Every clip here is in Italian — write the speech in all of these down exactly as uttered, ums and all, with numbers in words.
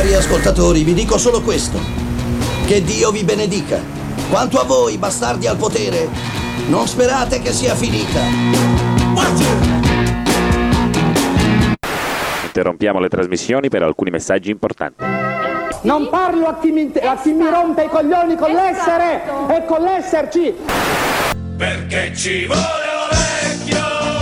Cari ascoltatori, vi dico solo questo: che Dio vi benedica. Quanto a voi, bastardi al potere, non sperate che sia finita. Interrompiamo le trasmissioni per alcuni messaggi importanti. Non parlo a chi mi, a chi mi rompe i coglioni con l'essere e con l'esserci. Perché ci vuole vecchio.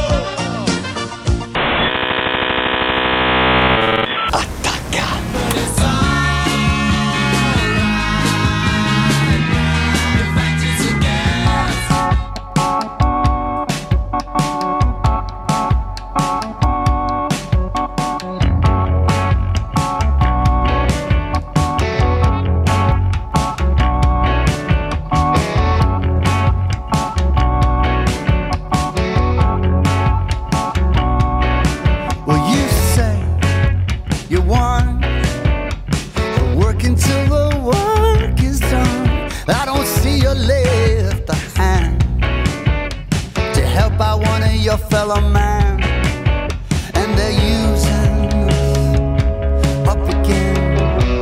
Fellow man, and they're using us up again.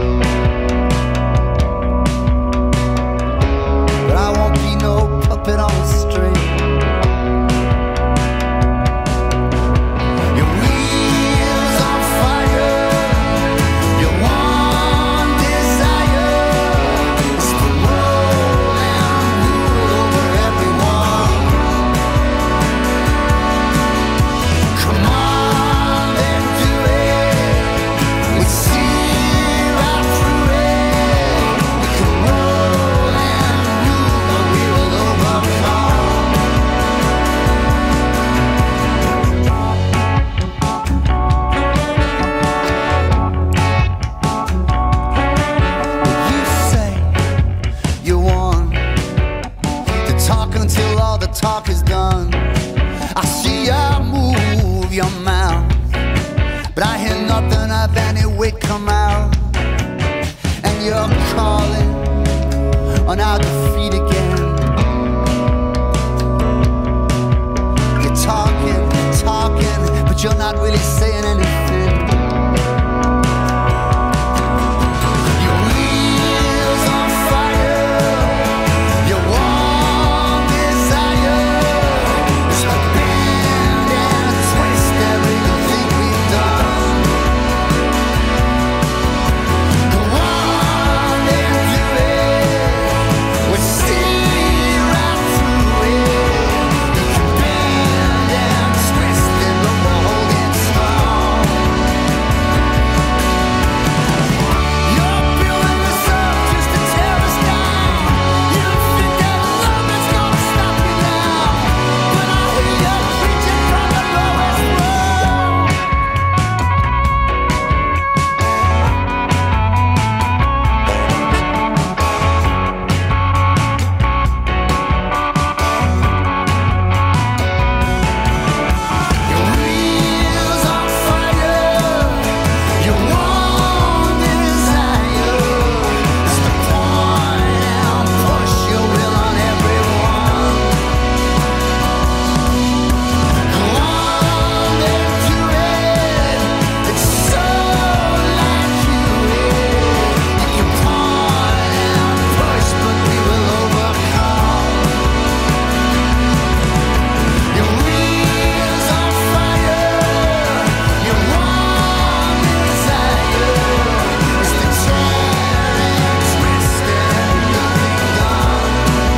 But I won't be no puppet on a string. Your wheels on fire, your one desire is to roll and rule over everyone. Come on and do it. We see right through it. We can roll and rule, but we will overcome. You say you want to talk until all the talk is done. I see you move your mouth, but I hear nothing of any weight come out. And you're calling on our defeat again. You're talking, talking, but you're not really saying anything. Your wheels on fire, your one desire is to bend and twist everything we've done. Go on and do it. We see right through it. You can bend and twist it, but we're holding strong. You're building us up just to tear us down. You think that love is gonna stop you now, but I hear you preaching from the lowest row. Your wheels on fire, your one desire is to point and push your will on everyone. Go on and do it. It's so like you. You can point and push, but we will overcome. Your wheels on fire, your one desire is to tear and twist and nothing done.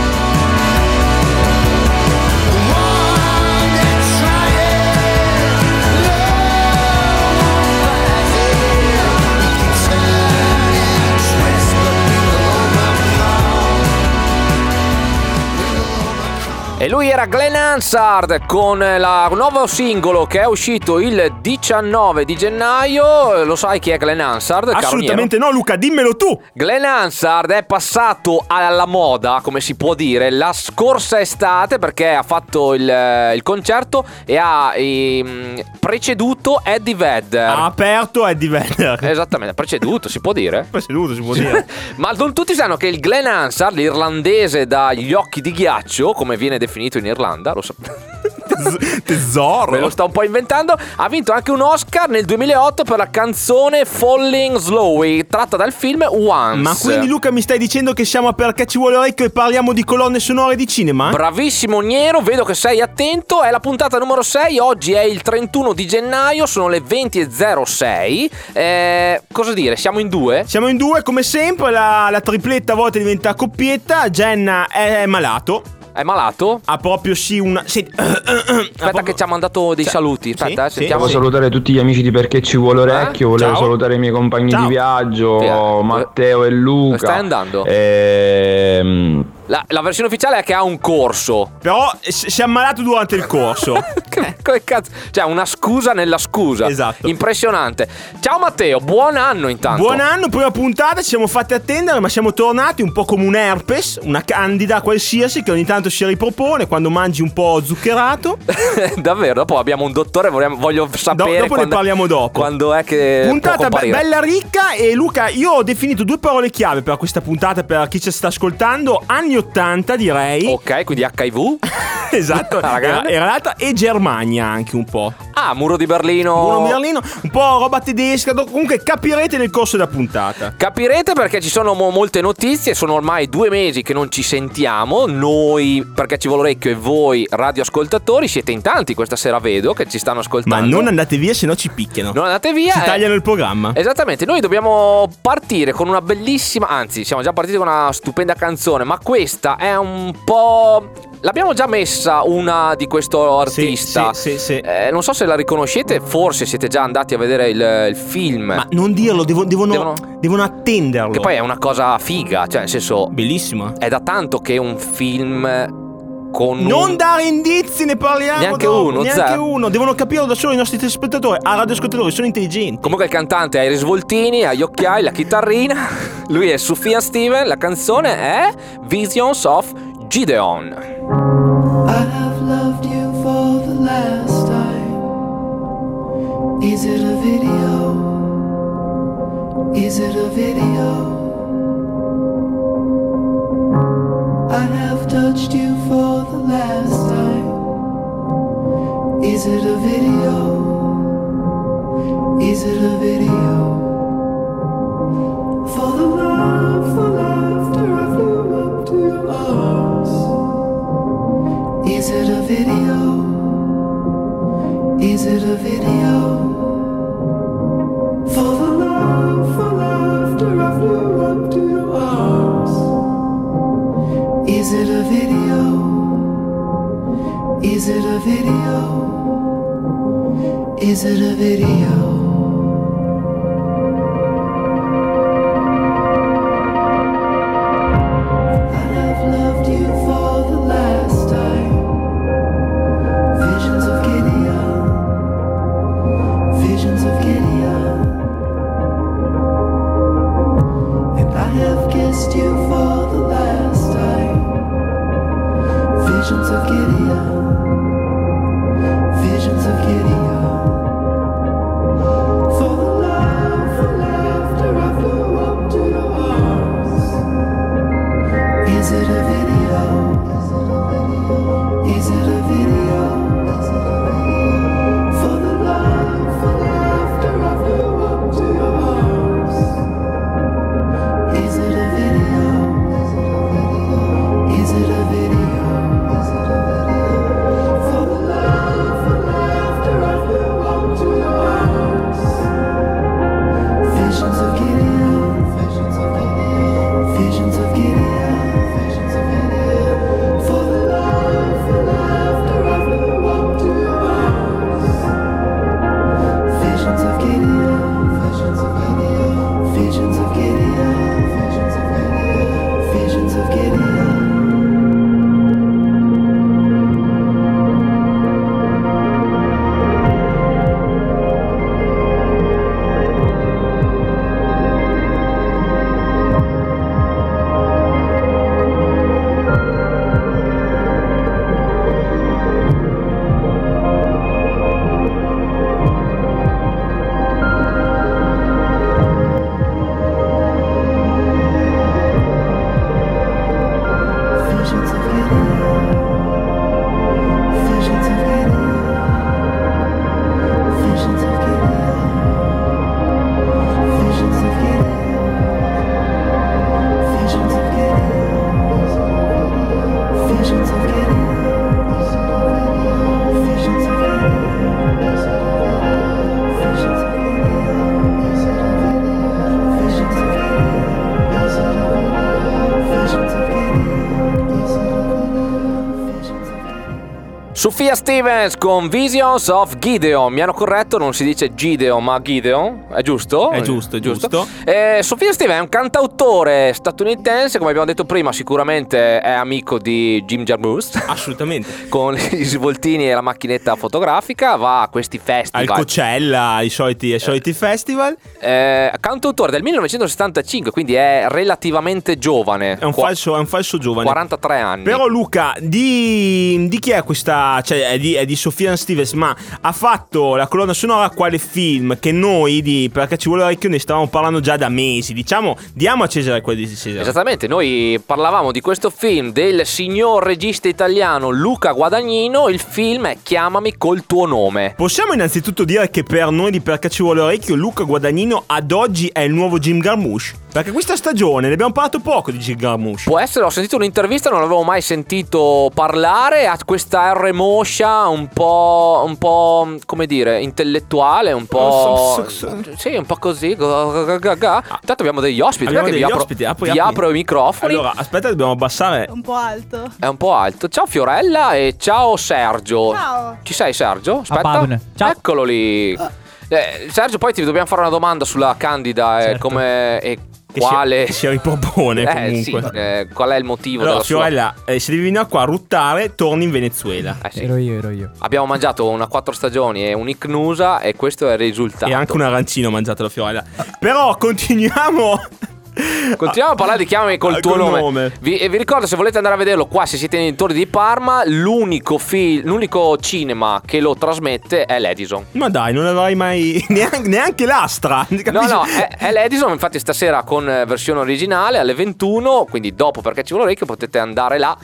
Go on and try it, love won't rise it. You can turn and twist, but we will overcome. We will overcome. E lui era Glenn Hansard con la nuovo singolo che è uscito il diciannove di gennaio. Lo sai chi è Glenn Hansard? caro Assolutamente no, Luca, dimmelo tu. Glenn Hansard è passato alla moda, come si può dire, la scorsa estate, perché ha fatto il, il concerto e ha ehm, preceduto Eddie Vedder. Ha aperto Eddie Vedder. Esattamente, preceduto, si può dire? Preceduto, si può dire. Ma non tutti sanno che il Glenn Hansard, l'irlandese dagli occhi di ghiaccio, come viene definito in Irlanda, lo sapete? Tesoro. Me lo sta un po' inventando. Ha vinto anche un Oscar nel duemilaotto per la canzone Falling Slowly, tratta dal film Once. Ma quindi Luca mi stai dicendo che siamo a Perché ci vuole orecchio e parliamo di colonne sonore di cinema? Bravissimo Niero, vedo che sei attento. È la puntata numero sei. Oggi è il trentuno di gennaio, sono le venti e zero sei. eh, Cosa dire, siamo in due? Siamo in due come sempre, la, la tripletta a volte diventa coppietta. Jenna è malato. È malato? Ha proprio sì una... Sì, uh, uh, uh, Aspetta proprio... che ci ha mandato dei Sì, saluti. Aspetta, sì, eh, sentiamo. Volevo salutare tutti gli amici di Perché ci vuole orecchio, Eh? volevo Ciao. salutare i miei compagni Ciao. di viaggio, Via. Matteo e Luca. Dove stai andando? Ehm... La, la versione ufficiale è che ha un corso. Però si si è ammalato durante il corso. Che- Come cazzo? Cioè, una scusa nella scusa. Esatto. Impressionante. Ciao Matteo, buon anno intanto. Buon anno, prima puntata, ci siamo fatti attendere, ma siamo tornati un po' come un herpes, una candida qualsiasi che ogni tanto si ripropone quando mangi un po' zuccherato. Davvero, dopo abbiamo un dottore, vogliamo, voglio sapere Do- dopo ne quando, parliamo dopo. Quando è che Puntata può be- comparire. bella ricca. E Luca, io ho definito due parole chiave per questa puntata, per chi ci sta ascoltando. Anni ottanta, direi. Ok, quindi acca i vu. Esatto, Alla era, grande. era l'altra. E Germania anche un po'. Ah, muro di Berlino. Uno Berlino, un po' roba tedesca. do- Comunque capirete nel corso della puntata. Capirete perché ci sono mo- molte notizie. Sono ormai due mesi che non ci sentiamo. Noi, perché ci vuole orecchio, e voi radioascoltatori siete in tanti questa sera, vedo che ci stanno Ma ascoltando. non andate via, se no ci picchiano. Non andate via. Ci eh. tagliano il programma. Esattamente, noi dobbiamo partire con una bellissima, anzi siamo già partiti con una stupenda canzone, ma questa è un po'... L'abbiamo già messa una di questo artista. Sì, sì, sì, sì. Eh, non so se la riconoscete, forse siete già andati a vedere il, il film. Ma non dirlo, devo- devono, Devono- devono attenderlo. Che poi è una cosa figa, cioè nel senso, Bellissimo. è da tanto che un film con un- Non dare indizi, ne parliamo. Neanche dopo, uno, Neanche zero. uno. Devono capirlo da solo i nostri telespettatori. A radioascoltatori sono intelligenti. Comunque il cantante ha i risvoltini, ha gli occhiali, la chitarrina. Lui è Sufjan Stevens, la canzone è Visions of Gideon. I have loved you for the last time. Is it a video? Is it a video? I have touched you for the last time. Is it a video? Is it a video? For the love, for laughter, I flew up to your arms. Is it a video? Is it a video? For the love, for laughter, I flew up to your arms. Is it a video? Is it a video? Is it a video? Visions of Gideon, visions of Gideon. Sofia Stevens con Visions of Gideon. Mi hanno corretto, non si dice Gideon ma Gideon, è giusto? È giusto, è giusto. Eh, Sofia Stevens è un cantautore statunitense, come abbiamo detto prima, sicuramente è amico di Jim Jarmusch. Assolutamente. Con gli svoltini e la macchinetta fotografica, va a questi festival. Al Coachella, ai soliti, ai soliti eh. festival. Eh, cantautore del millenovecentosettantacinque, quindi è relativamente giovane. È un, Qu- falso, è un falso giovane. quarantatré anni. Però Luca, di, di chi è questa? Cioè è di, è di Sofia Stevens, ma ha fatto la colonna sonora a quale film? Che noi di Perché ci vuole orecchio ne stavamo parlando già da mesi. Diciamo, diamo a Cesare quello di Cesare. Esattamente, noi parlavamo di questo film del signor regista italiano Luca Guadagnino. Il film è Chiamami col tuo nome. Possiamo innanzitutto dire che per noi di Perché ci vuole orecchio Luca Guadagnino ad oggi è il nuovo Jim Jarmusch? Perché questa stagione ne abbiamo parlato poco di Jim Jarmusch. Può essere, ho sentito un'intervista, non l'avevo mai sentito parlare. Ha questa R moscia un po', un po' come dire, intellettuale, un po', sì, un po' così. Intanto abbiamo degli ospiti. Abbiamo che degli vi apro, ospiti. Apri, vi apri. apro i microfoni. Allora, aspetta, dobbiamo abbassare. È un po' alto. È un po' alto. Ciao Fiorella e ciao Sergio. Ciao. Ci sei Sergio? Aspetta. Padone. Ciao. Eccolo lì. Eh, Sergio, poi ti dobbiamo fare una domanda sulla Candida. Certo. E come e Che quale si, si ripropone eh, comunque. Sì, eh, qual è il motivo allora, della Fiorella, sua... eh, se devi venire qua a ruttare, torni in Venezuela. Eh, sì. Ero io, ero io. Abbiamo mangiato una quattro stagioni e un'icnusa e questo è il risultato. E anche un arancino ho mangiato la Fiorella. Però continuiamo. Continuiamo a parlare di Chiamami col tuo Col nome, nome. Vi, e vi ricordo, se volete andare a vederlo qua, se siete nei dintorni di Parma, l'unico film, l'unico cinema che lo trasmette è l'Edison. Ma dai, non avrai mai neanche, neanche l'Astra. No, no, è, è l'Edison. Infatti stasera con versione originale alle ventuno, quindi dopo Perché ci vuole orecchio, potete andare là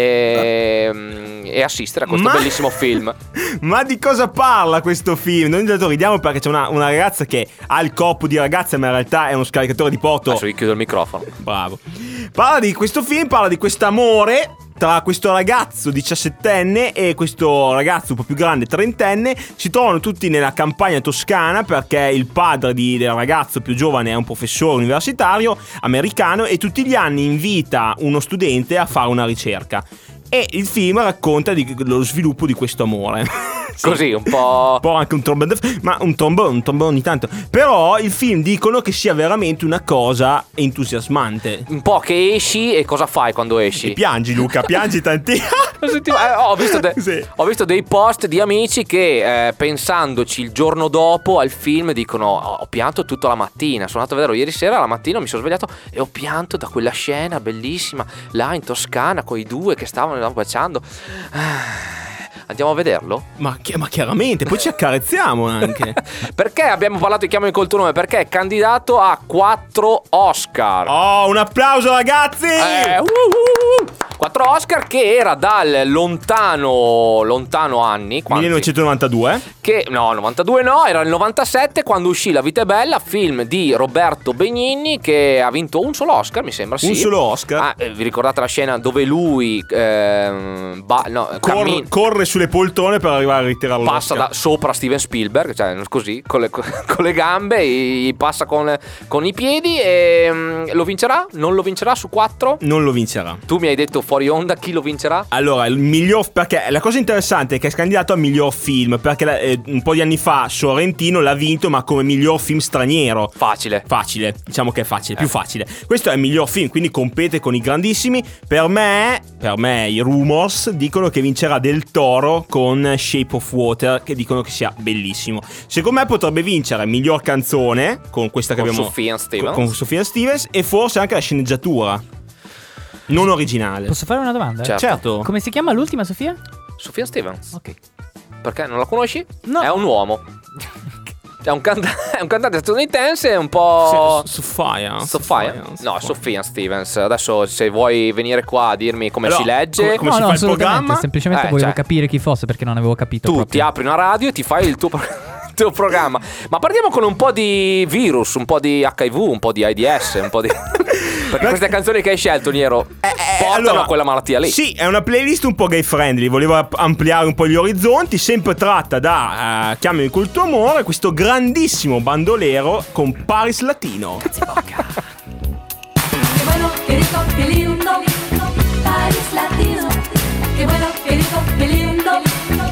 e, e assistere a questo Ma... bellissimo film. Ma di cosa parla questo film? Noi intanto ridiamo perché c'è una, una ragazza che ha il corpo di ragazza, ma in realtà è uno scaricatore di porto. Adesso vi chiudo il microfono. Bravo. Parla di questo film, parla di quest'amore tra questo ragazzo diciassettenne e questo ragazzo un po' più grande trentenne. Si trovano tutti nella campagna toscana perché il padre di, del ragazzo più giovane è un professore universitario americano e tutti gli anni invita uno studente a fare una ricerca. E il film racconta di, lo sviluppo di questo amore. Sì. Così, un po'... Un po' anche un trombone, ma un trombone, un trombone ogni tanto. Però il film dicono che sia veramente una cosa entusiasmante. Un po' che esci e cosa fai quando esci? E piangi, Luca, piangi tanti. Eh, ho, visto de- sì. ho visto dei post di amici che eh, pensandoci il giorno dopo al film dicono oh, ho pianto tutta la mattina, sono andato a vederlo ieri sera la mattina, mi sono svegliato e ho pianto da quella scena bellissima là in Toscana con i due che stavano baciando. Andiamo a vederlo? Ma, ma chiaramente, poi ci accarezziamo anche. Perché abbiamo parlato di Chiamami col tuo nome? Perché è candidato a quattro Oscar. Oh, un applauso ragazzi! Eh, uh, uh, uh. quattro Oscar che era dal lontano lontano anni quanti? millenovecentonovantadue Che no, novantadue no, era il novantasette quando uscì La vita è bella, film di Roberto Benigni che ha vinto un solo Oscar, mi sembra, sì. Un solo Oscar? Ah, eh, vi ricordate la scena dove lui eh, ba- no, Cor- cammin- corre sulle poltrone per arrivare a ritirare l'Oscar. Passa da sopra Steven Spielberg, cioè così, con le, con le gambe, gli passa con, con i piedi e um, lo vincerà? Non lo vincerà su quattro? Non lo vincerà. Tu mi hai detto fuori onda chi lo vincerà? Allora, il miglior, perché la cosa interessante è che è candidato a miglior film, perché eh, un po' di anni fa Sorrentino l'ha vinto, ma come miglior film straniero. Facile. Facile, diciamo che è facile, eh. più facile. Questo è il miglior film, quindi compete con i grandissimi. Per me, per me i rumors dicono che vincerà Del Toro con Shape of Water, che dicono che sia bellissimo. Secondo me potrebbe vincere miglior canzone con questa che con abbiamo Sufjan Stevens. Con, con Sufjan Stevens e forse anche la sceneggiatura non originale. Posso fare una domanda? Certo. Certo. Come si chiama l'ultima, Sofia? Sufjan Stevens. Ok. Perché non la conosci? No. È un uomo. È un, canta- è un cantante statunitense un po'... Sofia Sofia? No, Sufjan Stevens. Adesso se vuoi venire qua a dirmi come allora, si legge... Come, come no, si no, fa il programma? semplicemente Eh, volevo cioè, capire chi fosse perché non avevo capito Tu proprio. ti apri una radio e ti fai il tuo, pro- tuo programma. Ma partiamo con un po' di virus, un po' di acca i vu, un po' di AIDS, un po' di... Perché queste canzoni che hai scelto, Niero, eh, eh, portano allora, a quella malattia lì. Sì, è una playlist un po' gay friendly. Volevo ampliare un po' gli orizzonti. Sempre tratta da uh, Chiamami col tuo amore, questo grandissimo bandolero con Paris Latino. Che bueno, che rico, che lindo, Paris Latino. Che bueno, che rico, che lindo,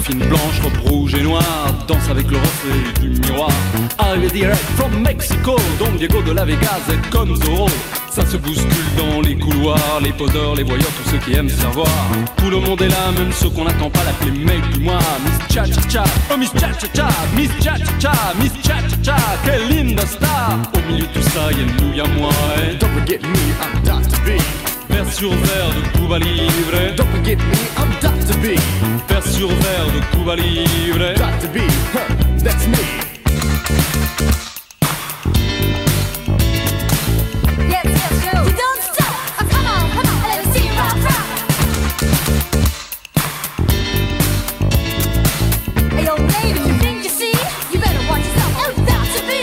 Joséphine Blanche, robe rouge et noire, danse avec le reflet du miroir. Arrivé direct from Mexico, Don Diego de la Vegas est comme Zorro. Ça se bouscule dans les couloirs, les poseurs, les voyeurs, tous ceux qui aiment savoir. Tout le monde est là, même ceux qu'on n'attend pas, l'appeler mec du mois. Miss Cha Cha Cha, oh Miss Cha Cha Cha, Miss Cha Cha Cha, Miss Cha Cha Cha, quelle linda star. Au milieu de tout ça, y'a nous, y'a moi. Et don't forget me, I'm Doctor B. Vers sur verre de Cuba Libre. Don't forget me, I'm Doctor B. Vers sur verre de Cuba Libre. Doctor B, huh, that's me. Yes, yes, go. You don't stop. Oh, come on, come on, let me see you rock, rock. Hey, yo, baby, you think you see? You better watch yourself. Oh, Doctor B.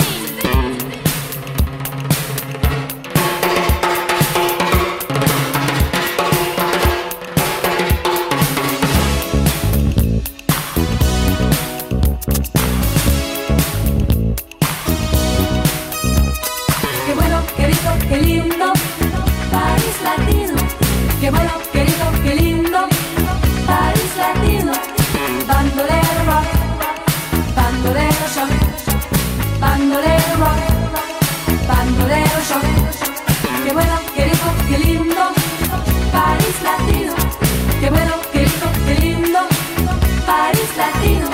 Qué bueno, qué rico, qué lindo, País Latino. Qué bueno, qué rico, qué lindo, País Latino. Bandolero rock, bandolero shock, bandolero rock, bandolero shock. Qué bueno, qué rico, qué lindo, País Latino. Qué bueno, qué rico, qué lindo, País Latino.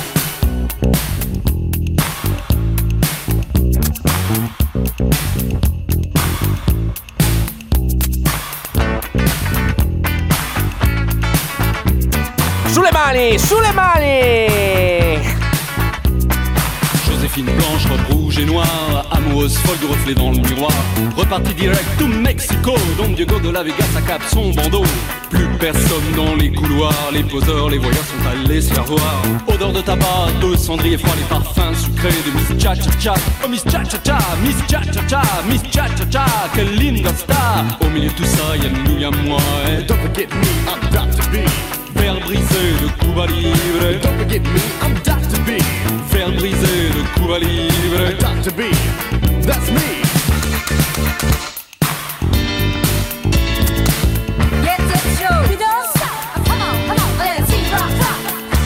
Sulle mani, sulle mani! Joséphine Blanche, robe rouge et noire, amoureuse folle du reflet dans le miroir. Reparti direct to Mexico, Don Diego de la Vegas accap son bandeau. Plus personne dans les couloirs, les poseurs, les voyeurs sont allés se faire voir. Odeur de tabac, de cendrier froid, les parfums sucrés de Miss Cha Cha Cha. Oh Miss Cha Cha Cha, Miss Cha Cha Cha, Miss Cha Cha Cha, quelle linda star. Au milieu de tout ça, y'a nous, y'a moi. Et don't forget me, I'm Doctor B. Fer brisé de Cuba Libre. Don't forget me, I'm Doctor B. Fer brisé de Cuba Libre. Doctor B, that's me. Yes, yes, show. You don't stop. Oh, come on, come on, let me see you rock, rock.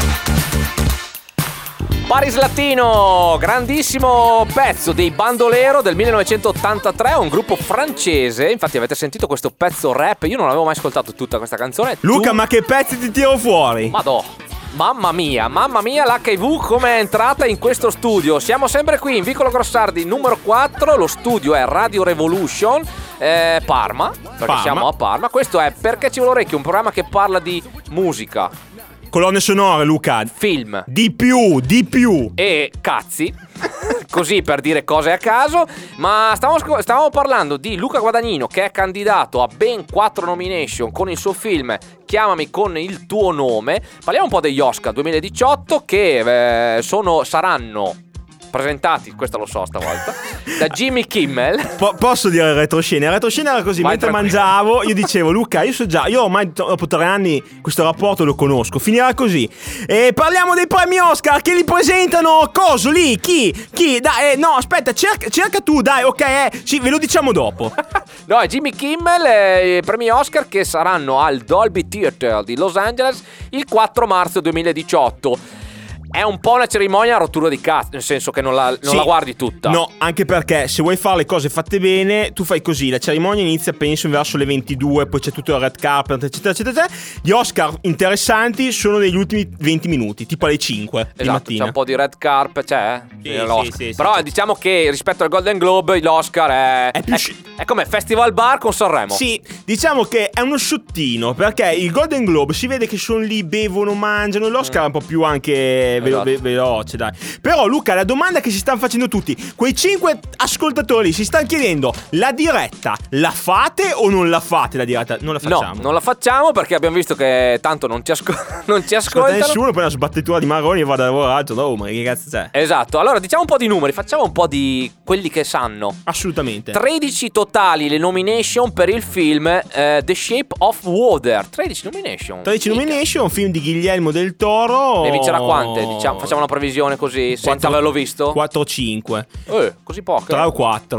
Paris Latino, grandissimo pezzo dei Bandolero del millenovecentottantatré, un gruppo francese. Infatti avete sentito questo pezzo rap, io non avevo mai ascoltato tutta questa canzone. Luca, Tu- ma che pezzi ti tiro fuori? Madò, mamma mia, mamma mia l'H I V come è entrata in questo studio. Siamo sempre qui in Vicolo Grossardi numero quattro, lo studio è Radio Revolution, eh, Parma, perché Parma. siamo a Parma. Questo è Perché ci vuole l'orecchio, un programma che parla di musica, Colonne sonore, Luca. film Di più, di più. e cazzi, così per dire cose a caso. Ma stavamo, stavamo parlando di Luca Guadagnino, che è candidato a ben quattro nomination con il suo film Chiamami con il tuo nome. Parliamo un po' degli Oscar duemiladiciotto, che eh, sono, saranno presentati, questo lo so stavolta, da Jimmy Kimmel. Po- posso dire il retroscena? Il retroscena era così: Vai, mentre tranquillo. mangiavo, io dicevo, Luca, io so già, io ormai to- dopo tre anni questo rapporto lo conosco, finirà così. E parliamo dei premi Oscar che li presentano. Coso lì? Chi? Chi? Dai, eh, no, aspetta, cerca, cerca tu, dai, ok, eh, sì, ve lo diciamo dopo. No, è Jimmy Kimmel, eh, i premi Oscar che saranno al Dolby Theatre di Los Angeles il quattro marzo duemiladiciotto. È un po' una cerimonia a rottura di cazzo, nel senso che non la, non Sì. la guardi tutta. No, anche perché se vuoi fare le cose fatte bene, tu fai così: la cerimonia inizia penso verso le ventidue, poi c'è tutto il red carpet, eccetera, eccetera, eccetera. Gli Oscar interessanti sono negli ultimi venti minuti, tipo alle cinque di Esatto, mattina. c'è un po' di red carpet, c'è, Sì, eh, l'Oscar. sì, sì, sì, Però sì. diciamo che rispetto al Golden Globe l'Oscar è È più è, sci- è come Festival Bar con Sanremo. Sì, diciamo che è uno sciottino, perché il Golden Globe si vede che sono lì, bevono, mangiano. L'Oscar è un po' più anche velo- Esatto. ve- veloce, dai. Però Luca, la domanda che si stanno facendo tutti, quei cinque ascoltatori lì si stanno chiedendo: la diretta la fate o non la fate la diretta? Non la facciamo. No, non la facciamo perché abbiamo visto che tanto non ci, asco- non ci Ascolta ascoltano. nessuno, poi una sbattitura di marroni e vado a lavorare. Oh, ma che cazzo c'è? Esatto, allora diciamo un po' di numeri, facciamo un po' di quelli che sanno. Assolutamente. tredici totali le nomination per il film eh, The Shape of Water. tredici nomination. tredici Mica. nomination, un film di Guillermo del Toro. Ne vincerà quante? Diciamo, facciamo una previsione così, senza Quattro- averlo visto. quattro o cinque. Eh, così poche. tre o quattro.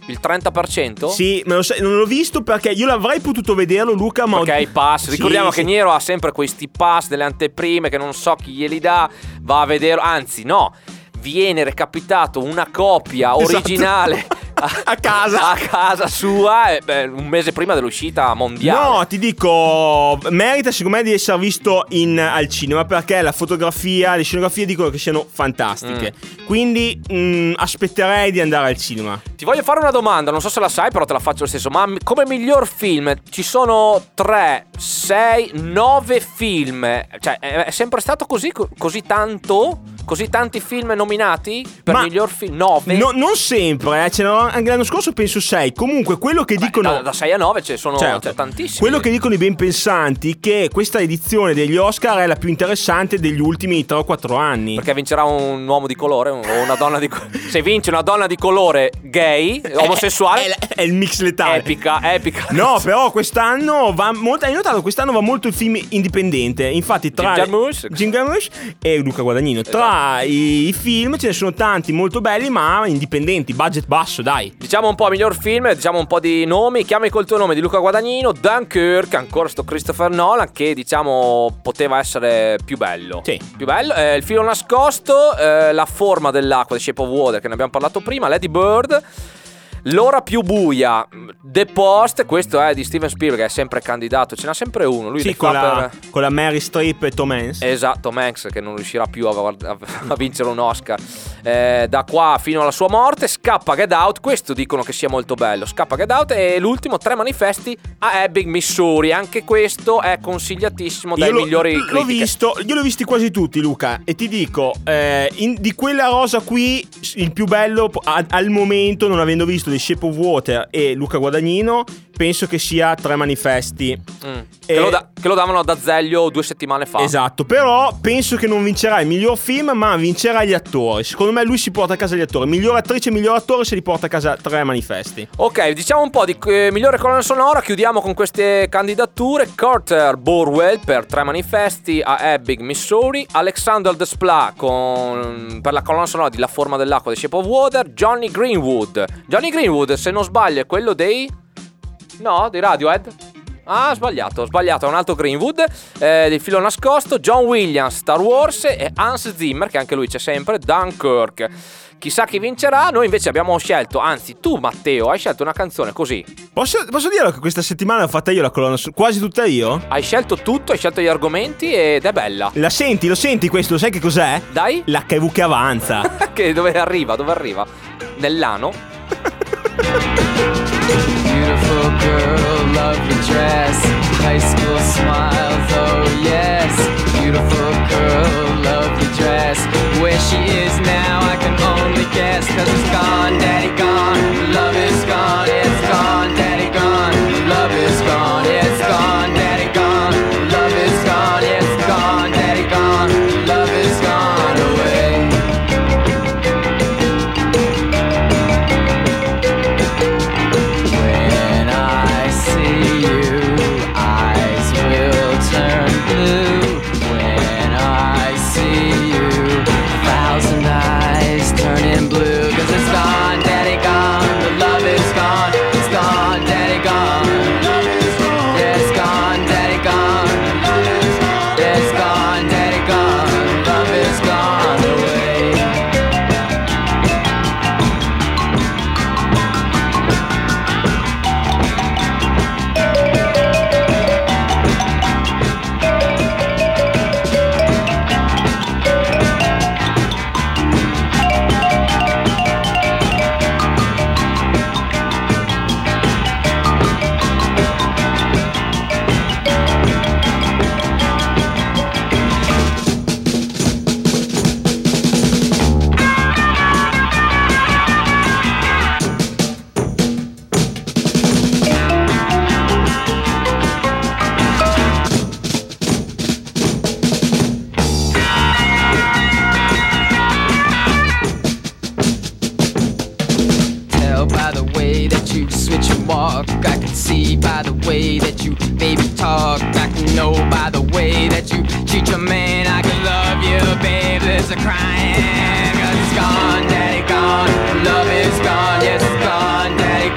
Il trenta per cento? Sì, me lo sai, non l'ho visto perché io l'avrei potuto vederlo, Luca, ma Perché ho... i pass, ricordiamo Sì, che sì. Niero ha sempre questi pass delle anteprime che non so chi glieli dà, va a vederlo, anzi no, viene recapitato una copia Esatto. originale a, a casa a casa sua eh, beh, un mese prima dell'uscita mondiale. No, ti dico, merita secondo me di essere visto in, al cinema perché la fotografia, le scenografie dicono che siano fantastiche. Mm. Quindi mh, aspetterei di andare al cinema. Ti voglio fare una domanda, non so se la sai, però te la faccio lo stesso. Ma mi- come miglior film ci sono tre, sei, nove film. Cioè, è è sempre stato così, co- così tanto? Così tanti film nominati per Ma miglior film? nove? No, non sempre, eh, c'erano anche l'anno scorso penso sei. Comunque quello che dicono Da, da sei a nove ce sono Certo. cioè, tantissimi. Quello che dicono i ben pensanti che questa edizione degli Oscar è la più interessante degli ultimi tre o quattro anni. Perché vincerà un uomo di colore o una donna di colore. Se vince una donna di colore gay, omosessuale, È, è il mix letale. epica, epica. No, però quest'anno va molto. Hai notato? Quest'anno va molto il film indipendente. Infatti, tra Jim Jarmusch. Jim Jarmusch e Luca Guadagnino. Tra i, i film ce ne sono tanti molto belli, ma indipendenti, budget basso, dai. Diciamo un po' miglior film, diciamo un po' di nomi. Chiami col tuo nome di Luca Guadagnino, Dunkirk, ancora sto Christopher Nolan, che diciamo poteva essere più bello. Sì. Più bello. Eh, il filo nascosto, eh, La forma dell'acqua, The Shape of Water, che ne abbiamo parlato prima, Lady Bird. L'ora più buia, The Post, questo è di Steven Spielberg, è sempre candidato, ce n'ha sempre uno. Lui Sì, ne con fa la, per... con la Mary Streep e Tom Hanks. Esatto, Manx che non riuscirà più a, a, a vincere un Oscar eh, da qua fino alla sua morte. Scappa Get Out, questo dicono che sia molto bello. Scappa Get Out e l'ultimo Tre manifesti a Ebbing, Missouri. Anche questo è consigliatissimo dai Io l'ho- migliori l'ho critiche. visto, io l'ho visti quasi tutti, Luca. E ti dico, eh, in- di quella rosa qui, il più bello a- al momento, non avendo visto The Shape of Water e Luca Guadagnino, penso che sia Tre manifesti. Mm. E- Che, lo da- che lo davano ad Azeglio due settimane fa. Esatto, però penso che non vincerà il miglior film, ma vincerà gli attori. Secondo me lui si porta a casa gli attori. Miglior attrice e miglior attore se li porta a casa Tre manifesti. Ok, diciamo un po' di eh, migliore colonna sonora. Chiudiamo con queste candidature. Carter Burwell per Tre manifesti a Ebbing, Missouri. Alexander Desplat con, per la colonna sonora di La forma dell'acqua, The Shape of Water. Johnny Greenwood. Johnny Greenwood, se non sbaglio, è quello dei... No, di Radiohead. Ah, sbagliato, sbagliato, è un altro Greenwood eh, del filo nascosto. John Williams, Star Wars, e Hans Zimmer, che anche lui c'è sempre, Dunkirk. Chissà chi vincerà. Noi invece abbiamo scelto, anzi tu Matteo hai scelto una canzone così. Posso, posso dire che questa settimana l'ho fatta io la colonna sonora, quasi tutta io? Hai scelto tutto, hai scelto gli argomenti ed è bella. La senti, lo senti questo? Lo sai che cos'è? Dai. L'H I V che avanza. Che dove arriva? Dove arriva? Nell'ano. Beautiful girl, lovely dress, high school smiles, oh yes. Beautiful girl, lovely dress, where she is now I can only guess. Cause it's gone, daddy gone, love is gone, it's gone, daddy gone, love is gone, it's gone, daddy gone, love is gone, it's gone, daddy gone, love is gone away. When I see you, eyes will turn blue. When I see you, a thousand eyes turning blue. Cause it's gone, daddy gone, the love is gone. It's gone, daddy gone. Yeah, it's gone, daddy gone. Yeah, it's gone, daddy gone. Love is gone away. Tell by the way that you switch and walk. I can see by the way that you baby talk. I can know by the way that you treat your man. I can love you, babe. There's a crying. Cause it's gone, daddy gone. Love is gone. Yes, it's gone, daddy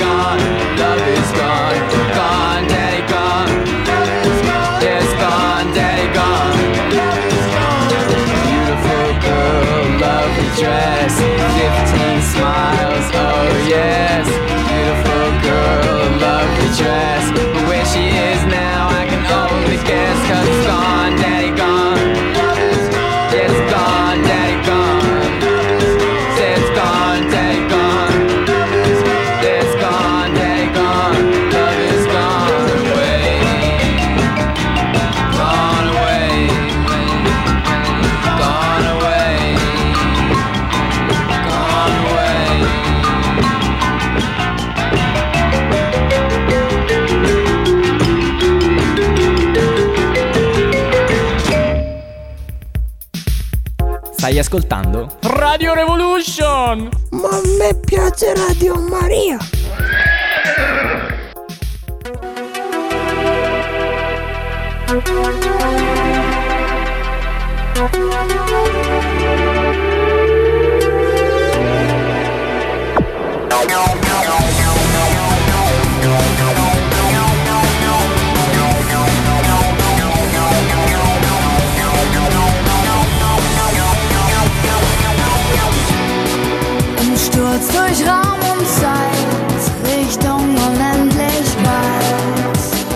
Stai ascoltando Radio Revolution. Ma a me piace Radio Maria. Im Sturz durch Raum und Zeit, Richtung unendlich weit.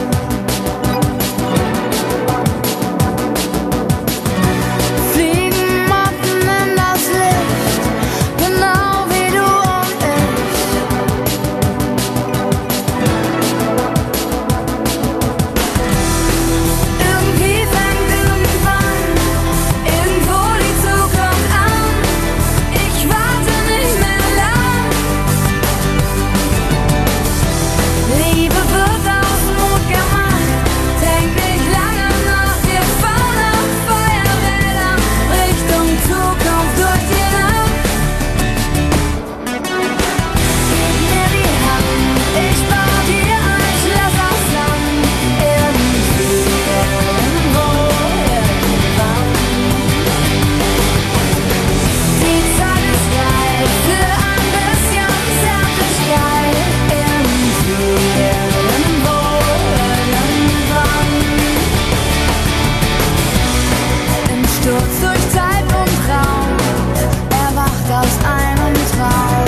Fliegen Motten in das Licht, genau wie du und ich. Irgendwie fängt irgendwann irgendwo die Zukunft an. Ich warte nicht mehr lang. Liebe wird aus Mut gemacht, denk nicht lange nach, wir fahren auf Feuerrädern Richtung Zukunft durch die Nacht. Gib mir die Hand, ich bau dir ein Schloss aus Sand. Irgendwie, irgendwo, irgendwann. Die Zeit ist reif für ein bisschen Zärtlichkeit. Irgendwie, irgendwo, irgendwann. Im Sturz durch Zeit und Raum, erwacht aus einem Traum.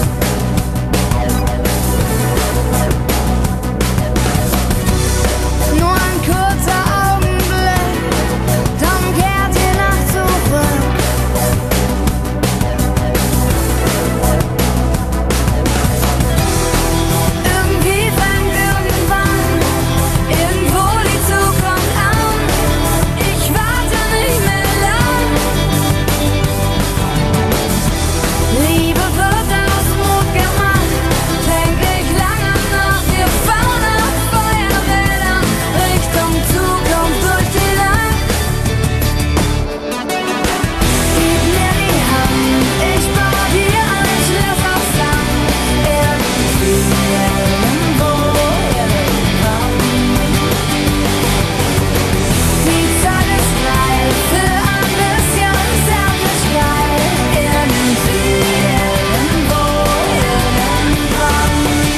Nur ein kurzer Augenblick, dann kehrt die Nacht zurück. Irgendwie fängt irgendwann irgendwo die Zukunft an. Ich warte nicht mehr lang. Liebe wird aus Mut gemacht, denk nicht lange nach, wir fahren auf Feuerrädern Richtung Zukunft durch die Nacht. Gib mir die Hand, ich bau dir ein Schloss aus Sand. Irgendwie, irgendwo, irgendwann. Die Zeit ist reif für ein bisschen Zärtlichkeit. Irgendwie, irgendwo, irgendwann.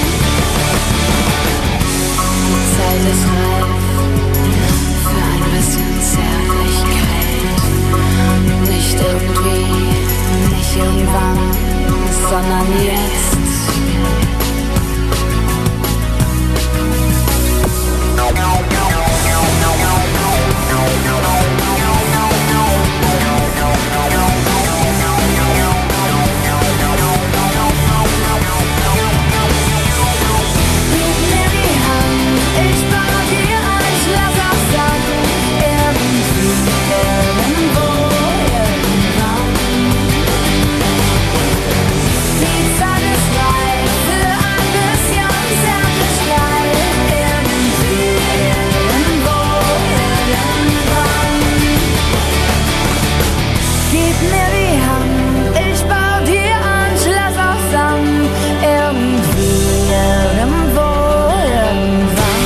Die Zeit ist reif für ein bisschen Zärtlichkeit. Nicht irgendwie, nicht irgendwann, sondern jetzt. Gib mir die Hand, ich bau dir ein Schloss aus Sand. Irgendwie, irgendwo, irgendwann. Die Zeit ist reif für ein bisschen Zärtlichkeit. Irgendwie, irgendwo, irgendwann. Gib mir die Hand, ich bau dir ein Schloss aus Sand. Irgendwie, irgendwo, irgendwann.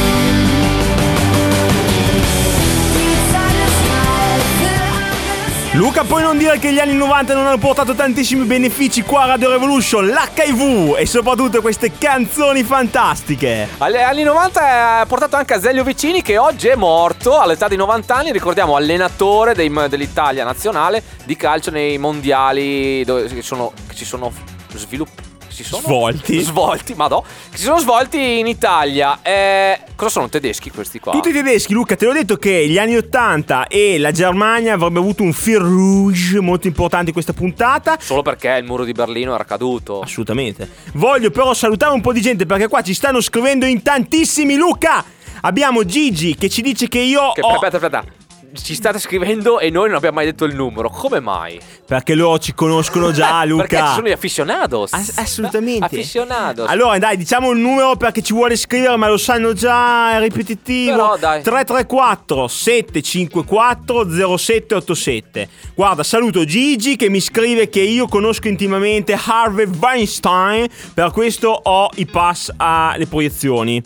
Die Zeit ist reif für ein bisschen. Luca, puoi non dire che gli anni novanta non hanno portato tantissimi benefici qua a Radio Revolution, l'H I V e soprattutto queste canzoni fantastiche. Agli anni novanta ha portato anche Azeglio Vicini, che oggi è morto all'età di novanta anni, ricordiamo, allenatore dei- dell'Italia nazionale di calcio nei mondiali dove ci sono, che ci sono sviluppati. Si sono Svolti. Svolti, ma no. Che si sono svolti in Italia. Eh, cosa sono, tedeschi questi qua? Tutti tedeschi, Luca, te l'ho detto che gli anni ottanta e la Germania avrebbe avuto un fil rouge molto importante in questa puntata. Solo perché il muro di Berlino era caduto. Assolutamente. Voglio però salutare un po' di gente perché qua ci stanno scrivendo in tantissimi, Luca. Abbiamo Gigi che ci dice che io Che, ho... aspetta, aspetta. ci state scrivendo e noi non abbiamo mai detto il numero. Come mai? Perché loro ci conoscono già, Luca. Perché ci sono gli aficionados. Ass- assolutamente. Aficionados. Allora dai, diciamo il numero perché ci vuole scrivere, ma lo sanno già, è ripetitivo. Però dai. tre tre quattro sette cinque quattro zero sette otto sette. Guarda, saluto Gigi che mi scrive che io conosco intimamente Harvey Weinstein, per questo ho i pass alle proiezioni.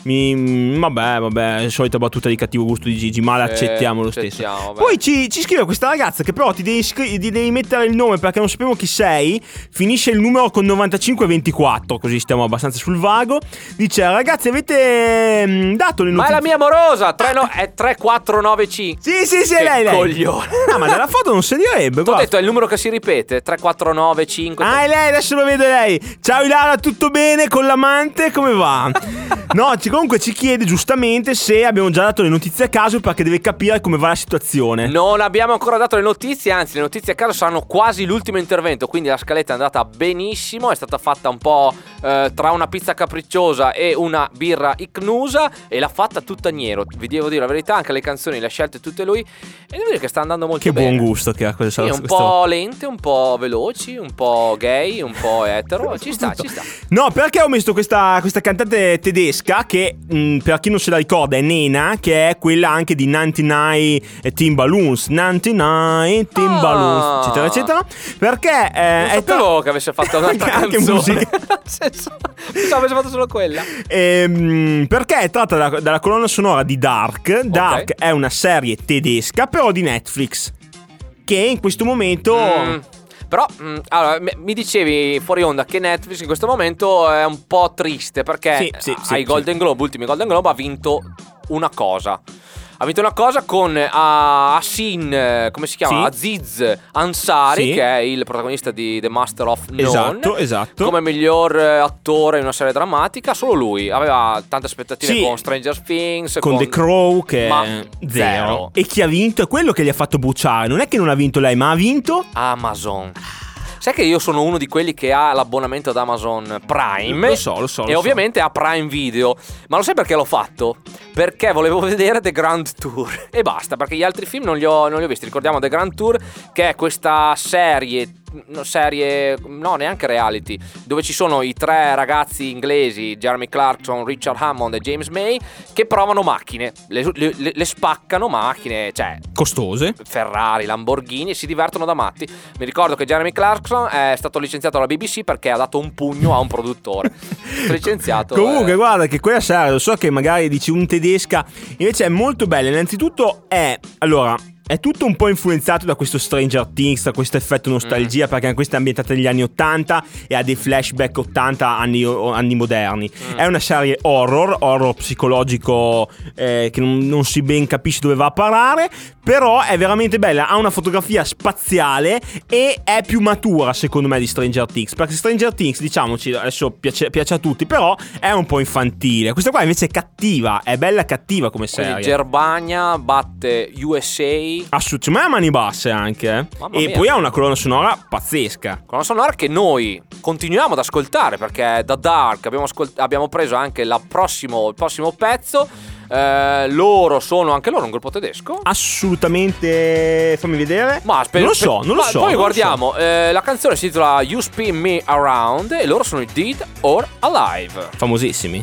Mi, vabbè, vabbè, solita battuta di cattivo gusto di Gigi, ma l'accettiamo lo stesso. accettiamo, Poi ci, ci scrive questa ragazza che però ti devi, scri- ti devi mettere il nome perché non sappiamo chi sei. Finisce il numero con novantacinque ventiquattro, così stiamo abbastanza sul vago. Dice: ragazzi, avete mh, dato le notizie? Ma è la mia amorosa, tre no- è tre quattro nove C. Sì, sì, sì, che è lei, lei. coglione. No, ma dalla foto non si direbbe. Ti ho detto, è il numero che si ripete, tre quattro nove cinque. Ah, è lei, adesso lo vedo lei. Ciao Ilara, tutto bene con l'amante? Come va? No, ci, comunque ci chiede giustamente se abbiamo già dato le notizie a caso perché deve capire come va la situazione. Non abbiamo ancora dato le notizie, anzi le notizie a caso saranno quasi l'ultimo intervento, quindi la scaletta è andata benissimo, è stata fatta un po' eh, tra una pizza capricciosa e una birra icnusa e l'ha fatta tutta Niero. Vi devo dire la verità, anche le canzoni le ha scelte tutte lui e devo dire che sta andando molto che bene. Che buon gusto che ha questa. Sì, un questo... po' lente, un po' veloci, un po' gay, un po' etero, ci sta, ci sta. No, perché ho messo questa, questa cantante tedesca che mh, per chi non se la ricorda è Nena, che è quella anche di novantanove Team Balloons, novantanove Team Ah. Balloons, eccetera eccetera, perché eh, Non è sapevo tra... che avesse fatto un'altra anche canzone. musica. Nel senso, pensavo avesse fatto solo quella. Ehm, perché è tratta dalla, dalla colonna sonora di Dark. Dark Ok. è una serie tedesca però di Netflix che in questo momento Mm. Però, mh, allora, m- mi dicevi fuori onda che Netflix in questo momento è un po' triste perché Sì, sì, sì, ai sì. Golden Globe, ultimi Golden Globe, ha vinto una cosa. Ha vinto una cosa con uh, Asin, eh, come si chiama? Aziz Ansari, Sì. che è il protagonista di The Master of None. Esatto, esatto. Come miglior eh, attore in una serie drammatica. Solo lui aveva tante aspettative Sì. con Stranger Things, con The Crow che Ma è zero. zero. E chi ha vinto è quello che gli ha fatto bruciare. Non è che non ha vinto lei, ma ha vinto Amazon. Sai che io sono uno di quelli che ha l'abbonamento ad Amazon Prime. Lo so, lo so, E lo ovviamente ha Prime Video. Ma lo sai perché l'ho fatto? Perché volevo vedere The Grand Tour. E basta, perché gli altri film non li ho, non li ho visti. Ricordiamo The Grand Tour, che è questa serie... No, serie, no, neanche reality, dove ci sono i tre ragazzi inglesi, Jeremy Clarkson, Richard Hammond e James May, che provano macchine, le, le, le spaccano macchine, cioè costose, Ferrari, Lamborghini, e si divertono da matti. Mi ricordo che Jeremy Clarkson è stato licenziato dalla B B C perché ha dato un pugno a un produttore. Licenziato. Comunque eh. guarda che quella serie, lo so che magari dici un tedesca, invece è molto bella. Innanzitutto è, allora, è tutto un po' influenzato da questo Stranger Things, da questo effetto nostalgia, mm. perché questa è ambientata negli anni ottanta e ha dei flashback ottanta anni, anni moderni. Mm. È una serie horror, horror psicologico eh, che non, non si ben capisce dove va a parare, però è veramente bella, ha una fotografia spaziale e è più matura secondo me di Stranger Things, perché Stranger Things, diciamoci, adesso piace, piace a tutti, però è un po' infantile. Questa qua invece è cattiva, è bella cattiva come serie. Quindi Germania batte U S A. Assolutamente, ma a mani basse anche eh. Mamma E mia. poi ha una colonna sonora pazzesca. Colonna sonora che noi continuiamo ad ascoltare, perché da Dark abbiamo, ascolt- abbiamo preso anche la prossimo, il prossimo pezzo. Eh, loro sono anche loro un gruppo tedesco? Assolutamente. Fammi vedere. Ma aspetta, non lo so, non lo ma so. Poi non guardiamo, lo so. eh, la canzone si intitola You Spin Me Around e loro sono i Dead or Alive. Famosissimi.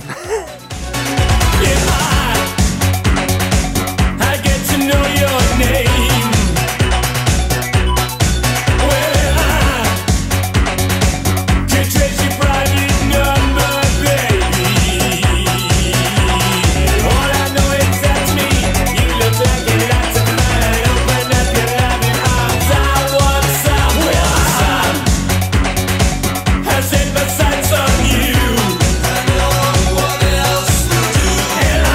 I get to know your name. Well, I can trace your private number, baby. All I know is that's me. You look like a lot of fun. Open up your loving arms. I want some. Well, some has set my sights on you. I know what else to do. And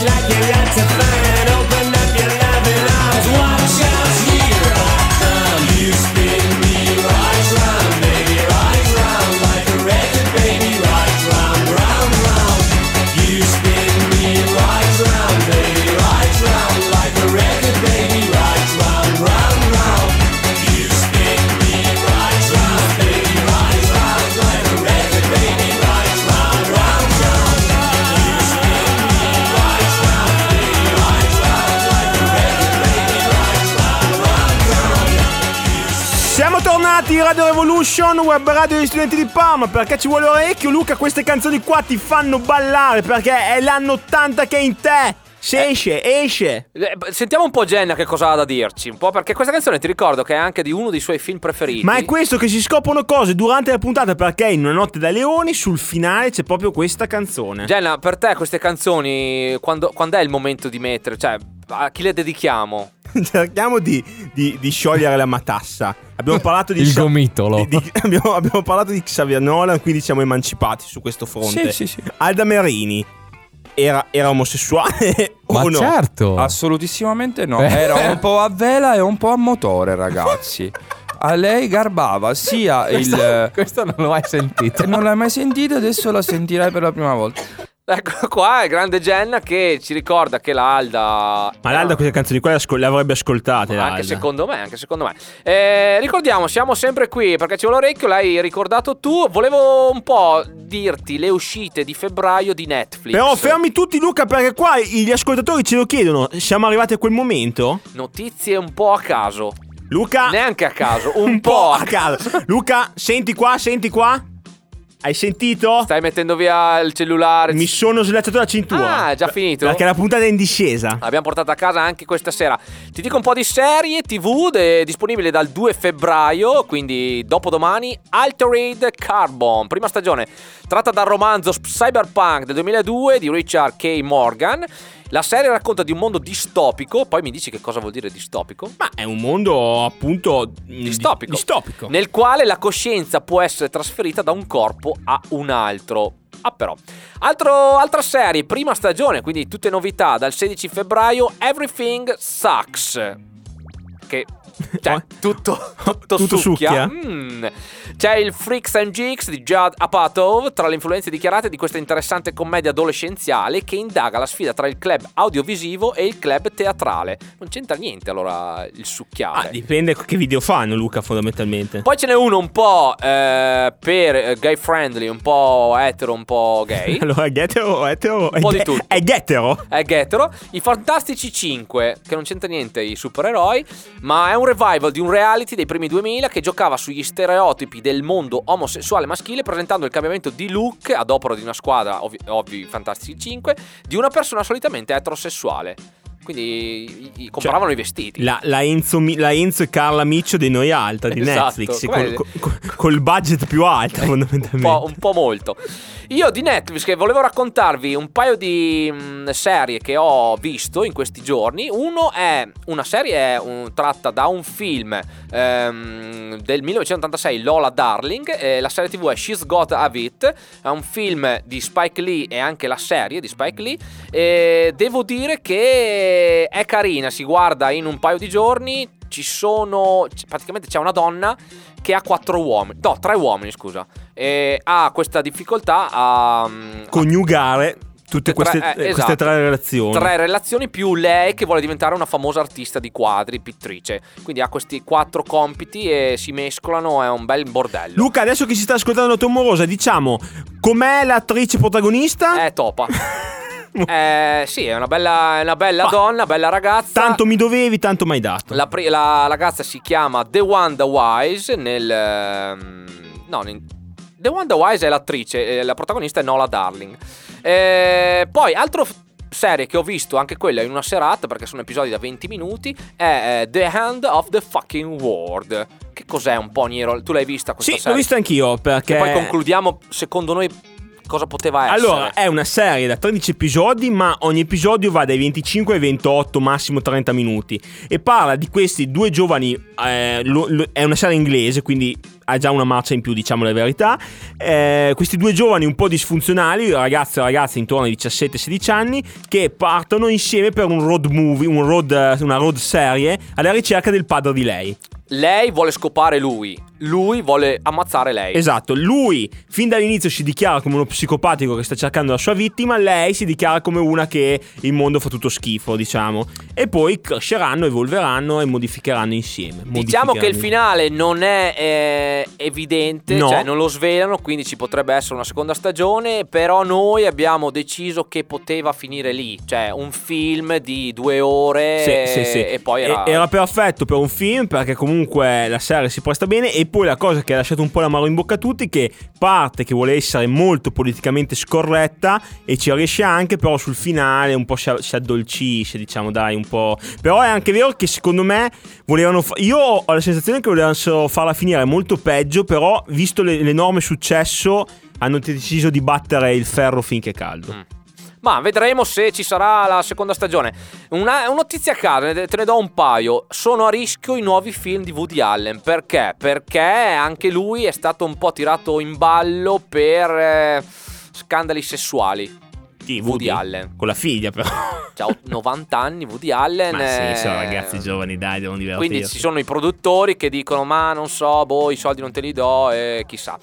like you're out to find. Open up your loving arms. Watch out, here I come. You spin me right round, baby, right round like a record, baby, right round, round, round. You spin me right round, baby, right round like a record, baby, right round, round, round. You spin me right round, baby, right round like a record, baby, right round, round, round. You spin me right round, baby, right round like a record, baby, right round, round, round. Siamo tornati in Radio Revolution, web radio degli studenti di Parma. Perché ci vuole orecchio, Luca? Queste canzoni qua ti fanno ballare, perché è l'anno ottanta che è in te. Se esce, esce. Eh, Sentiamo un po' Jenna che cosa ha da dirci. Un po' perché questa canzone ti ricordo che è anche di uno dei suoi film preferiti. Ma è questo che si scoprono cose durante la puntata, perché in Una notte da leoni sul finale c'è proprio questa canzone. Jenna, per te queste canzoni quando, quando è il momento di mettere? Cioè, a chi le dedichiamo? Cerchiamo di, di, di sciogliere la matassa. Abbiamo parlato di Il Sa- gomitolo. di- di- abbiamo, abbiamo parlato di Xavier Nolan, quindi siamo emancipati su questo fronte. Sì, sì, sì. Alda Merini era, era omosessuale Ma o no? certo. Assolutissimamente no. Eh. Era un po' a vela e un po' a motore, ragazzi. A lei garbava sia il... Questo non l'ho mai sentito. Non l'hai mai sentito, adesso la sentirai per la prima volta. Ecco qua è grande Jenna che ci ricorda che la Alda. Ma l'Alda queste canzoni qua le, ascol- le avrebbe ascoltate. Anche l'Alda. secondo me, anche secondo me. Eh, ricordiamo, siamo sempre qui perché ci vuole orecchio. L'hai ricordato tu. Volevo un po' dirti le uscite di febbraio di Netflix. Però fermi tutti, Luca, perché qua gli ascoltatori ce lo chiedono. Siamo arrivati a quel momento? Notizie un po' a caso. Luca, Neanche a caso, un, un po' a caso. Luca, senti qua, senti qua. Hai sentito? Stai mettendo via il cellulare. Mi sono slacciato la cintura. Ah, è già finito? Perché la puntata è in discesa. L'abbiamo portata a casa anche questa sera. Ti dico un po' di serie tivù de- disponibili dal due febbraio, quindi dopodomani. Altered Carbon, prima stagione, tratta dal romanzo Cyberpunk del duemiladue di Richard K. Morgan. La serie racconta di un mondo distopico. Poi mi dici che cosa vuol dire distopico? Ma è un mondo appunto Distopico. distopico. Nel quale la coscienza può essere trasferita da un corpo a un altro. Ah però Altro, Altra serie, prima stagione, quindi tutte novità dal sedici febbraio. Everything Sucks. Che cioè, tutto, tutto, Tutto succhia. succhia? Mm. C'è il Freaks and Geeks di Judd Apatow, tra le influenze dichiarate di questa interessante commedia adolescenziale che indaga la sfida tra il club audiovisivo e il club teatrale. Non c'entra niente allora il succhiare. Ah, dipende che video fanno, Luca, fondamentalmente. Poi ce n'è uno un po' eh, per eh, gay friendly, un po' etero, un po' gay. Allora, ghetero, etero, Un po' è di ghe- tutto. È ghetero? È ghetero. I Fantastici cinque, che non c'entra niente i supereroi, ma è un revival di un reality dei primi duemila che giocava sugli stereotipi del mondo omosessuale maschile, presentando il cambiamento di look ad opera di una squadra, ovvi, ovvi Fantastici cinque, di una persona solitamente eterosessuale. Quindi i, i compravano Cioè, i vestiti. La, la, Enzo, Mi- la Enzo e Carla Miccio dei Noi Alta di Esatto, Netflix, come- col, col, col budget più alto un fondamentalmente. po', un po' molto. Io di Netflix che volevo raccontarvi un paio di mh, serie che ho visto in questi giorni. Uno è una serie è un, tratta da un film ehm, del millenovecentottantasei, Lola Darling. Eh, la serie tv è She's Got a It. È un film di Spike Lee e anche la serie di Spike Lee. E devo dire che è carina, si guarda in un paio di giorni. Ci sono, praticamente c'è una donna che ha quattro uomini, no, tre uomini, scusa, e ha questa difficoltà a Coniugare tutte queste, tre, eh, eh, esatto. queste tre relazioni. Tre relazioni più lei che vuole diventare una famosa artista di quadri, pittrice. Quindi ha questi quattro compiti e si mescolano, è un bel bordello. Luca, adesso che si sta ascoltando la tua amorosa, diciamo, com'è l'attrice protagonista? È topa. Eh, sì, è una bella, è una bella donna, bella ragazza. Tanto mi dovevi, tanto mi hai dato. La, pri- la ragazza si chiama The Wanda Wise. Nel ehm, no, in- The Wanda Wise è l'attrice, eh, la protagonista è Nola Darling. Eh, poi altro f- serie che ho visto, anche quella in una serata, perché sono episodi da venti minuti, è eh, The Hand of the Fucking World. Che cos'è un po', Niero? Tu l'hai vista questa Sì, serie? l'ho vista anch'io, perché E poi concludiamo, secondo noi, cosa poteva essere. Allora, è una serie da tredici episodi, ma ogni episodio va dai venticinque ai ventotto, massimo trenta minuti. E parla di questi due giovani. Eh, lo- lo- è una serie inglese, quindi ha già una marcia in più, diciamo la verità. Eh, questi due giovani un po' disfunzionali, ragazzi e ragazze intorno ai diciassette sedici anni, che partono insieme per un road movie, un road, una road serie alla ricerca del padre di lei. Lei vuole scopare lui, lui vuole ammazzare lei. Esatto, lui fin dall'inizio si dichiara come uno psicopatico che sta cercando la sua vittima, lei si dichiara come una che il mondo fa tutto schifo, diciamo. E poi cresceranno, evolveranno e modificheranno insieme. Diciamo che il finale non è eh, evidente, No. cioè non lo svelano, quindi ci potrebbe essere una seconda stagione, però noi abbiamo deciso che poteva finire lì, cioè un film di due ore Sì, sì, sì. e poi era... E- era perfetto per un film, perché comunque la serie si presta bene. E poi la cosa che ha lasciato un po' l'amaro in bocca a tutti, che parte che vuole essere molto politicamente scorretta e ci riesce anche, però sul finale un po' si, si addolcisce, diciamo, dai, un po'. Però è anche vero che secondo me volevano fa- io ho la sensazione che volevano farla finire molto peggio, però visto le- l'enorme successo hanno deciso di battere il ferro finché è caldo. Mm. Ma vedremo se ci sarà la seconda stagione. Una, una notizia a caso, te ne do un paio. Sono a rischio i nuovi film di Woody Allen. Perché? Perché anche lui è stato un po' tirato in ballo per eh, scandali sessuali. Sì, Woody Allen. Con la figlia, però. C'ha novanta anni Woody Allen. Ma eh, sì, sono ragazzi giovani, dai, devono divertirsi. Quindi ci sono i produttori che dicono: ma non so, boh, i soldi non te li do, e chissà.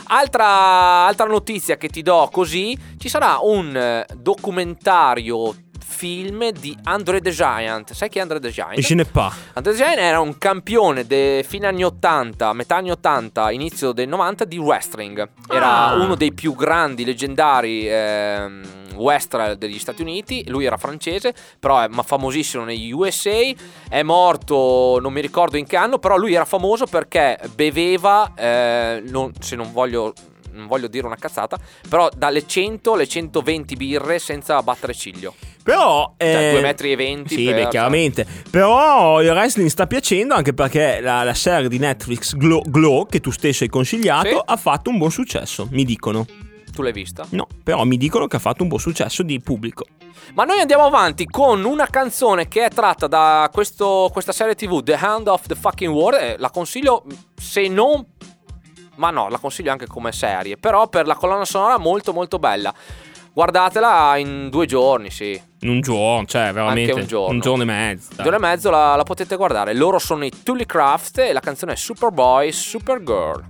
Altra, altra notizia che ti do così: ci sarà un eh, documentario film di Andre the Giant. Sai chi è Andre the Giant? E ce n'è pas. Andre the Giant era un campione de fine anni ottanta, metà anni ottanta, inizio del novanta di wrestling. Era Ah. uno dei più grandi leggendari ehm, wrestler degli Stati Uniti. Lui era francese, però è ma famosissimo negli U S A. È morto, non mi ricordo in che anno, però lui era famoso perché beveva, eh, non, se non voglio non voglio dire una cazzata, però dalle cento alle centoventi birre senza battere ciglio. Però Cioè, eh, due metri e venti. Sì, per- beh, chiaramente. Però il wrestling sta piacendo, anche perché la, la serie di Netflix Glow, Glow, che tu stesso hai consigliato, Sì. ha fatto un buon successo, mi dicono. Tu l'hai vista? No, però mi dicono che ha fatto un buon successo di pubblico. Ma noi andiamo avanti con una canzone che è tratta da questo, questa serie tivù, The Hand of the Fucking World. Eh, la consiglio, se non... Ma no, la consiglio anche come serie. Però per la colonna sonora molto molto bella. Guardatela in due giorni, sì. In un giorno, cioè veramente. Anche un giorno. Un giorno e mezzo. Un giorno e mezzo la, la potete guardare. Loro sono i Tullycraft e la canzone è Superboy, Supergirl.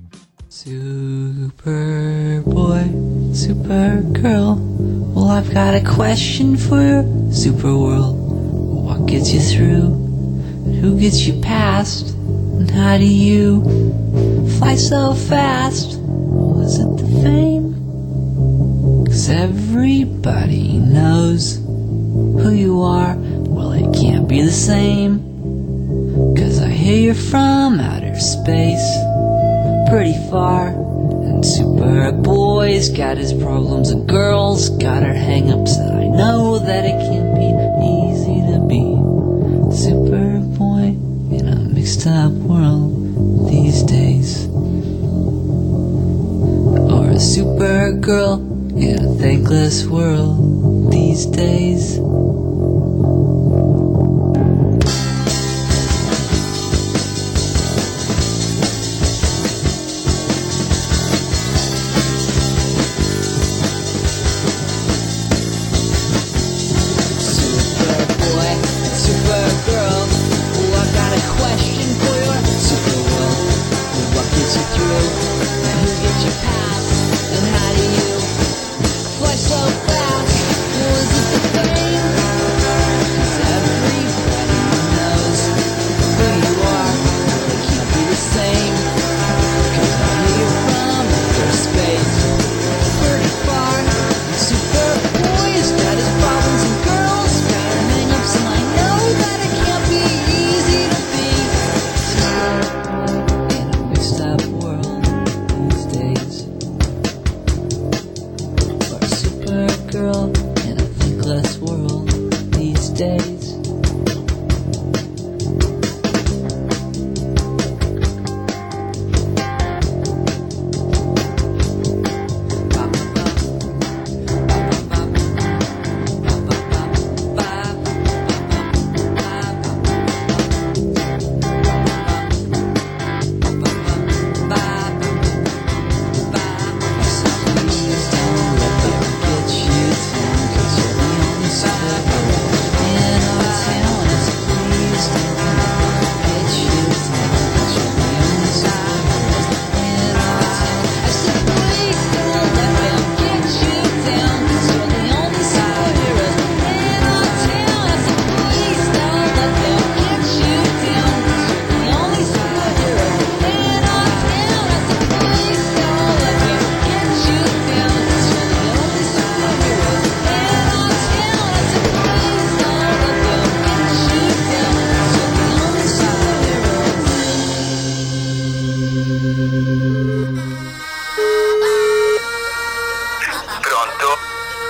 Superboy, Supergirl. Well, I've got a question for your Superworld. What gets you through? Who gets you past? And how do you fly so fast? Was it the fame? 'Cause everybody knows who you are. Well, it can't be the same. 'Cause I hear you're from outer space, pretty far. And Superboy's got his problems, and girls got her hang-ups. And I know that it can't be easy to be Superboy in a mixed up world these days, or a Supergirl in a thankless world these days. Superboy, Supergirl, oh, I got a question for your Superworld. What gets you through? And who gets you past? And how do you fly so fast? Was it the fame? 'Cause everybody knows who you are. They can't be the same. 'Cause I hear you're from outer space, pretty far. Superboy's got his problems and girls got her hang-ups, and I know that it can't be easy to be Superboy in a mixed up world these days, or Supergirl in a thankless world these days. Bye.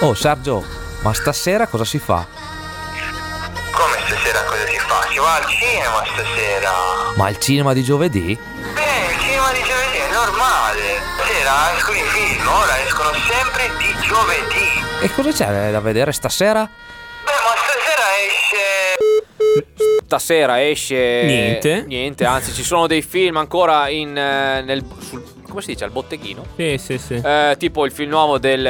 Oh Sergio, ma stasera cosa si fa? Come stasera cosa si fa? Si va al cinema stasera. Ma il cinema di giovedì? Beh, il cinema di giovedì è normale. Stasera escono i film, ora escono sempre di giovedì. E cosa c'è da vedere stasera? Beh, ma stasera esce... Stasera esce... Niente. Niente, anzi ci sono dei film ancora in... eh, nel... sul, come si dice? Al botteghino? Sì, sì, sì. Eh, tipo il film nuovo del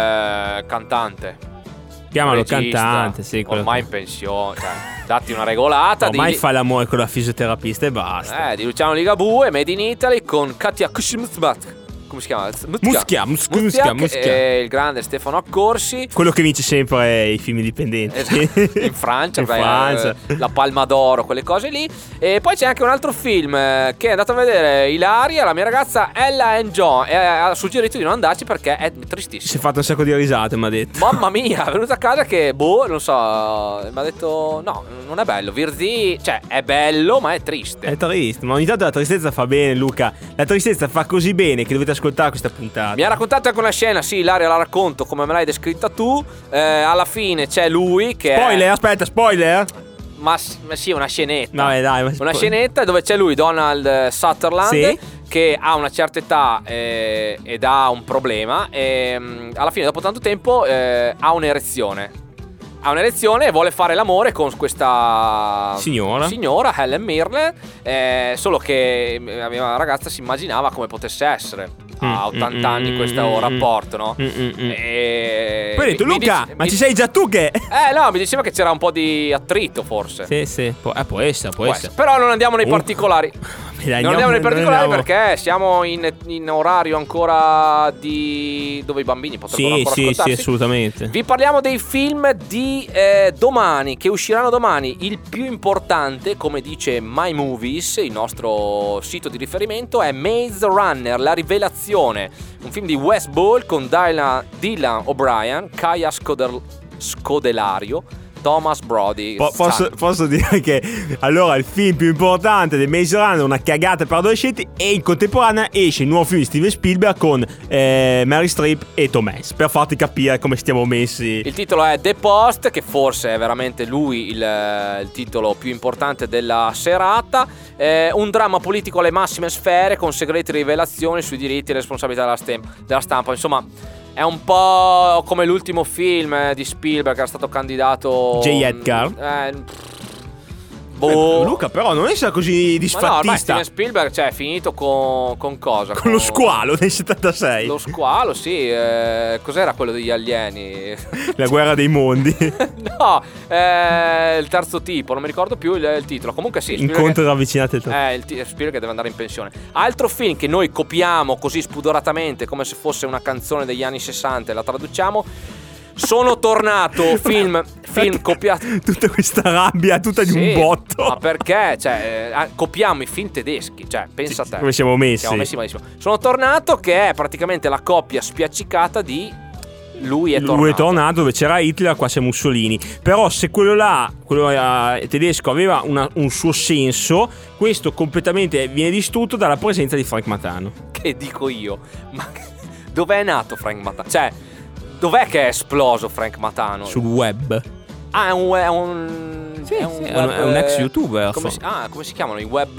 eh, cantante. Chiamalo regista, cantante, sì. quello ormai che- in pensione, cioè, datti una regolata. Ormai di, fa l'amore con la fisioterapista e basta. eh, di Luciano Ligabue, Made in Italy con Katia Kushmitsbat. Come si chiama? Muschia, Mus- Muschia, Muschia. E il grande Stefano Accorsi. Quello che vince sempre i film indipendenti. In Francia, In sai, Francia. eh, la Palma d'Oro, quelle cose lì. E poi c'è anche un altro film eh, che è andato a vedere Ilaria, la mia ragazza Ella and John, e ha suggerito di non andarci perché è tristissimo. Si è fatto un sacco di risate, mi ha detto. Mamma mia, è venuta a casa che, boh, non so, mi ha detto no, non è bello. Virdi, cioè, è bello, ma è triste. È triste, ma ogni tanto la tristezza fa bene, Luca. La tristezza fa così bene che dovete ascoltare questa puntata. Mi ha raccontato anche una scena, sì, Ilaria, la racconto come me l'hai descritta tu. Eh, alla fine c'è lui che Spoiler, è... aspetta, spoiler. Ma, ma sì, una scenetta. Vabbè, dai, ma Una spo- scenetta dove c'è lui, Donald Sutherland, Sì. che ha una certa età eh, ed ha un problema. E mh, alla fine, dopo tanto tempo, eh, ha un'erezione. Ha un'erezione e vuole fare l'amore con questa Signora. signora Helen Mirren. eh, solo che la mia ragazza si immaginava come potesse essere a ottanta mm, anni mm, questo mm, rapporto, no? Mm, mm, mm. E... Poi ho detto, mi- mi Luca, dice- ma mi- ci sei già tu che... Eh no, mi diceva che c'era un po' di attrito forse. Sì, sì, può, eh, può essere, può Può essere. essere. Però non andiamo nei Comunque- particolari. Dai, Non andiamo nei non particolari andiamo. perché siamo in, in orario ancora di dove i bambini potrebbero Sì, ancora sì, sì, ascoltarsi. assolutamente. Vi parliamo dei film di eh, domani, che usciranno domani. Il più importante, come dice My Movies, il nostro sito di riferimento, è Maze Runner, la rivelazione. Un film di Wes Ball con Dylan, Dylan O'Brien, Kaya Scodel- Scodelario, Thomas Brody. Po- posso, San- posso dire che allora il film più importante del Maze Runner è una cagata per adolescenti, e in contemporanea esce il nuovo film di Steven Spielberg con eh, Mary Streep e Tom Hanks, per farti capire come stiamo messi. Il titolo è The Post, che forse è veramente lui il, il titolo più importante della serata. Eh, un dramma politico alle massime sfere, con segreti rivelazioni sui diritti e responsabilità della, stem- della stampa. Insomma, è un po' come l'ultimo film eh, di Spielberg che era stato candidato J. Edgar. eh, boh. Eh, Luca però non essere così Ma no, ormai disfattista. Steven Spielberg, cioè, è finito con, con cosa? Con lo squalo del settantasei. Lo squalo, sì. eh, cos'era quello degli alieni? La guerra dei mondi. No, eh, il terzo tipo, non mi ricordo più il, il titolo. Comunque sì, Spielberg- Incontri ravvicinati al eh, il t- Spielberg deve andare in pensione. Altro film che noi copiamo così spudoratamente, come se fosse una canzone degli anni sessanta, e la traduciamo. Sono tornato, film, film copiato. Tutta questa rabbia, tutta di Sì, un botto. Ma perché? Cioè, eh, copiamo i film tedeschi. Cioè, pensa a te. come siamo messi. Siamo messi malissimo. Sono tornato, che è praticamente la coppia spiaccicata di Lui è tornato. Lui è tornato, dove c'era Hitler, qua c'è Mussolini. Però se quello là, quello eh, tedesco, aveva una- un suo senso, questo completamente viene distrutto dalla presenza di Frank Matano. Che dico io? Ma dov'è nato Frank Matano? Cioè, dov'è che è esploso Frank Matano? Sul web. Ah, è un, è un, Sì, è sì, un, è un- è un ex youtuber, Come so. si, ah, come si chiamano i web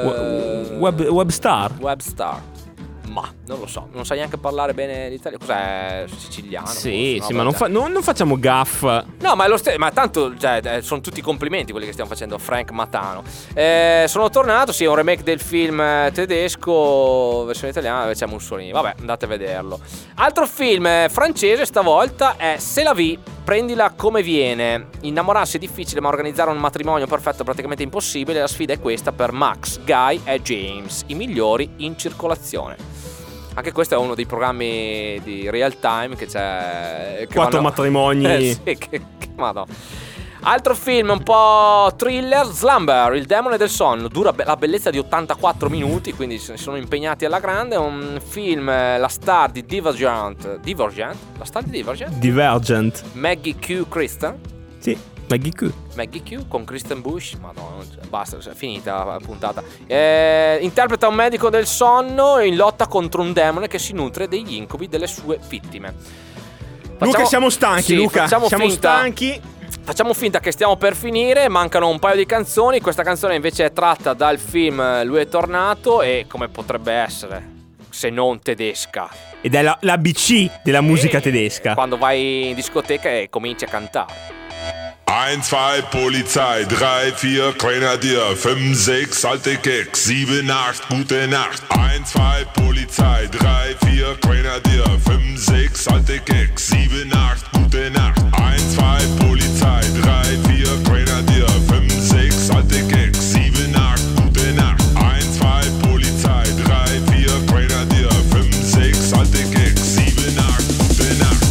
eh, Web, web star. web star? Ma non lo so, non sai neanche parlare bene l'italiano. Cos'è? Siciliano? Sì, forse, sì, no? ma non, Vabbè. fa- non- non facciamo gaff. No, ma è lo stesso. Ma tanto, cioè, eh, sono tutti complimenti quelli che stiamo facendo a Frank Matano. Eh, sono tornato, sì, è un remake del film eh, tedesco, versione italiana, dove c'è Mussolini. Vabbè, andate a vederlo. Altro film eh, francese stavolta è C'est la vie, prendila come viene. Innamorarsi è difficile, ma organizzare un matrimonio perfetto è praticamente impossibile. La sfida è questa per Max, Guy e James, i migliori in circolazione. Anche questo è uno dei programmi di real time che c'è. Che Quattro vanno- matrimoni. Eh, sì, che, che madò. Altro film un po' thriller, Slumber, il demone del sonno. Dura be- la bellezza di ottantaquattro minuti, quindi se ne sono impegnati alla grande. È un film, eh, la star di Divergent. Divergent? La star di Divergent? Divergent. Maggie Q. Kristen. Sì, Maggie Q. Maggie Q con Kristen Bush. Madonna, cioè, basta, è finita la puntata. Eh, interpreta un medico del sonno in lotta contro un demone che si nutre degli incubi delle sue vittime. Luca, siamo stanchi, sì, Luca. facciamo Siamo finta- stanchi. Facciamo finta che stiamo per finire, mancano un paio di canzoni. Questa canzone invece è tratta dal film Lui è tornato e come potrebbe essere se non tedesca. Ed è la, la B C della musica tedesca. Quando vai in discoteca e cominci a cantare. eins, zwei, Polizei, drei, vier, Grenadier, fünf, sechs, alte Keks, sieben, acht, gute Nacht. eins, zwei, Polizei, drei, vier, Grenadier, fünf, sechs, alte Keks, sieben, acht, gute Nacht. eins, zwei, Polizei, drei, vier, Grenadier, fünf, sechs, alte Keks, sieben, acht, gute Nacht. eins, zwei, Polizei, drei, vier, Grenadier, fünf, sechs, alte Keks, sieben, acht, gute Nacht.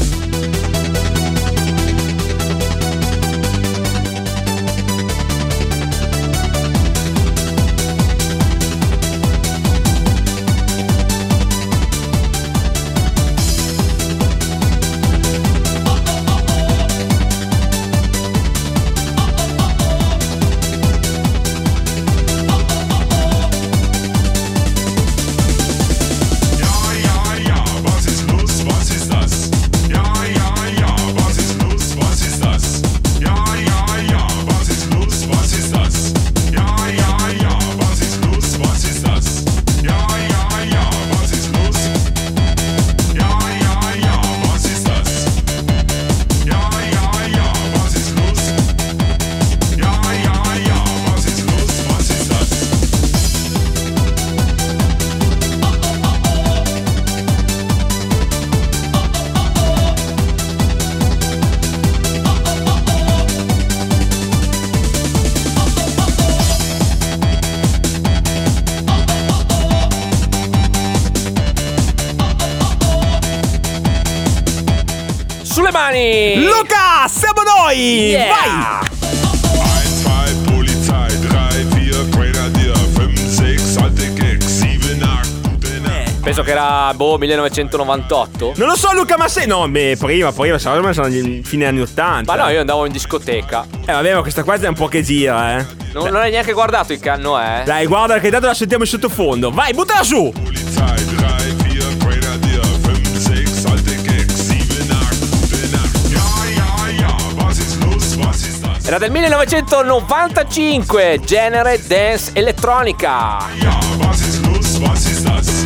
Sulle mani! Luca, siamo noi! Yeah! Vai! eins, zwei, Polizei, drei, vier, Grenadier, fünf, sechs, alte Keks, sieben, acht, gute Nacht. Penso che era, boh, millenovecentonovantotto. Non lo so, Luca, ma se no, beh, prima, prima, secondo me sono gli fine anni ottanta. Ma no, io andavo in discoteca. Eh, vabbè, ma questa qua è un po' che gira, eh. Non, non hai neanche guardato il canno, eh? Dai, guarda che tanto la sentiamo in sottofondo. Vai, buttala su! Polizei, drei, vier, Grenadier, fünf, sechs, alte Keks, sieben, acht, gute Nacht. Ja, ja, ja, was ist los, was ist das? Era del millenovecentonovantacinque, genere dance elettronica. Ja, was ist los, was ist das?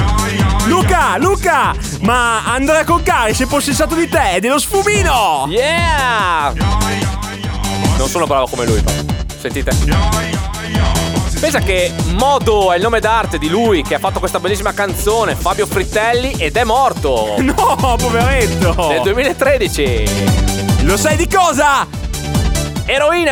Luca, Luca! Ma Andrea Concari si è possessato di te, è dello sfumino! Yeah! Non sono bravo come lui, però. Sentite. Pensa che Modo è il nome d'arte di lui che ha fatto questa bellissima canzone, Fabio Frittelli, ed è morto. No, poveretto! Nel duemilatredici. Lo sai di cosa? Eroina!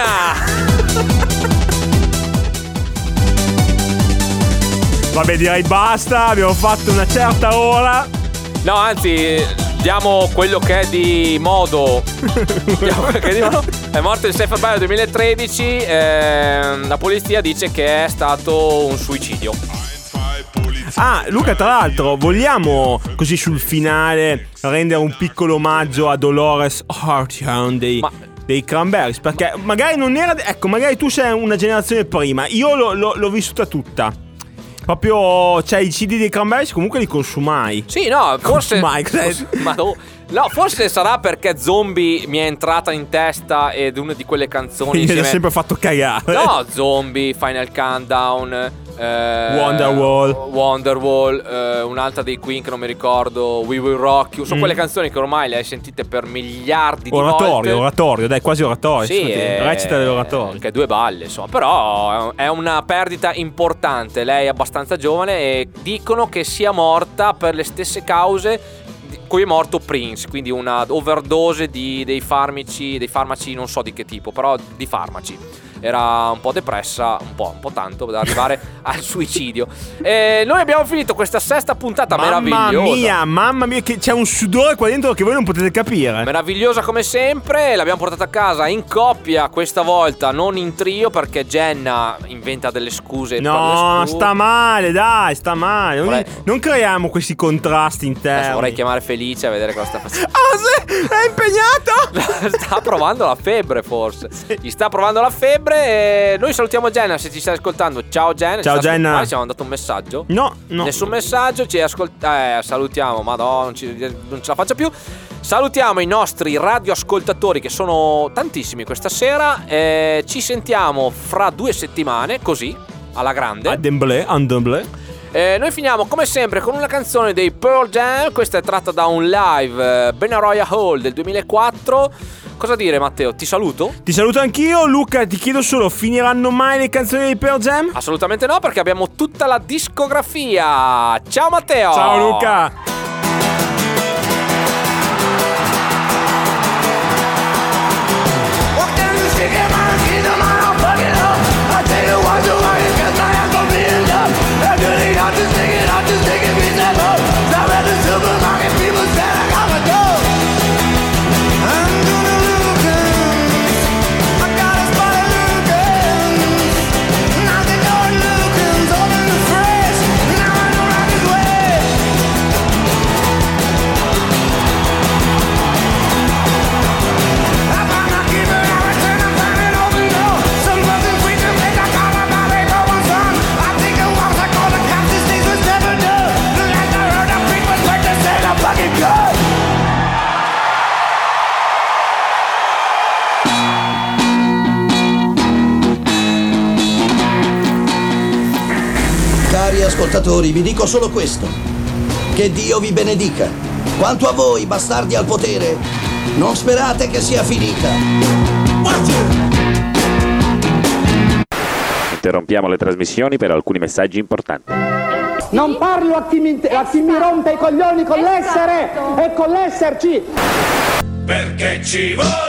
Vabbè, direi basta, abbiamo fatto una certa ora. No, anzi, diamo quello che è di Modo. Diamo quello che è di Modo. È morto il sei febbraio duemilatredici. Eh, la polizia dice che è stato un suicidio. Ah, Luca, tra l'altro, vogliamo così sul finale rendere un piccolo omaggio a Dolores O'Riordan dei, Ma... dei Cranberries? Perché magari non era. Ecco, magari tu sei una generazione prima. Io l'ho, l'ho, l'ho vissuta tutta. Proprio, cioè, i C D dei Cranberries comunque li consumai. Sì, no, forse. Consumai, forse ma no, no, forse sarà perché Zombie mi è entrata in testa ed una di quelle canzoni. Mi insieme... ha sempre fatto cagare. No, Zombie, Final Countdown. Eh, Wonderwall. Wonderwall, eh, un'altra dei Queen che non mi ricordo, We Will Rock You. Sono Mm. quelle canzoni che ormai le hai sentite per miliardi di Oratorio, volte. oratorio, dai, quasi oratorio. Sì, Scusi, eh, recita dell'oratorio. che due balle, insomma. Però è una perdita importante. Lei è abbastanza giovane e dicono che sia morta per le stesse cause di cui è morto Prince, quindi una overdose di, dei farmaci, dei farmaci non so di che tipo, però di farmaci. Era un po' depressa, un po', un po' tanto, da arrivare al suicidio. E noi abbiamo finito questa sesta puntata Mamma meravigliosa. mia, mamma mia, che c'è un sudore qua dentro che voi non potete capire. Meravigliosa come sempre, l'abbiamo portata a casa in coppia questa volta, non in trio perché Jenna inventa delle scuse. per No, le scuse. sta male, dai, sta male. Non, Vorrei- non creiamo questi contrasti Adesso interni. vorrei chiamare Felice a vedere cosa sta facendo. Ah, sì, è impegnato! Sta provando la febbre forse. Gli sta provando la febbre. febbre. E noi salutiamo Jenna se ci stai ascoltando. Ciao Jenna. Ciao Ci sta Jenna. ascoltando? Ci hanno mandato un messaggio. No, no. Nessun messaggio. Ci ascolta. Eh, salutiamo. Madonna, non, ci, non ce la faccio più. Salutiamo i nostri radioascoltatori, che sono tantissimi questa sera. Eh, ci sentiamo fra due settimane, così, alla grande. Ademblé, Andemblé. Eh, noi finiamo come sempre con una canzone dei Pearl Jam. Questa è tratta da un live eh, Benaroya Hall del duemilaquattro. Cosa dire, Matteo? Ti saluto? Ti saluto anch'io. Luca, ti chiedo solo, finiranno mai le canzoni dei Pearl Jam? Assolutamente no, perché abbiamo tutta la discografia. Ciao Matteo. Ciao Luca. Cari ascoltatori, vi dico solo questo: che Dio vi benedica. Quanto a voi, bastardi al potere, non sperate che sia finita. Interrompiamo le trasmissioni per alcuni messaggi importanti. Non parlo a chi mi, a chi mi rompe i coglioni con l'essere e con l'esserci. Perché ci vuole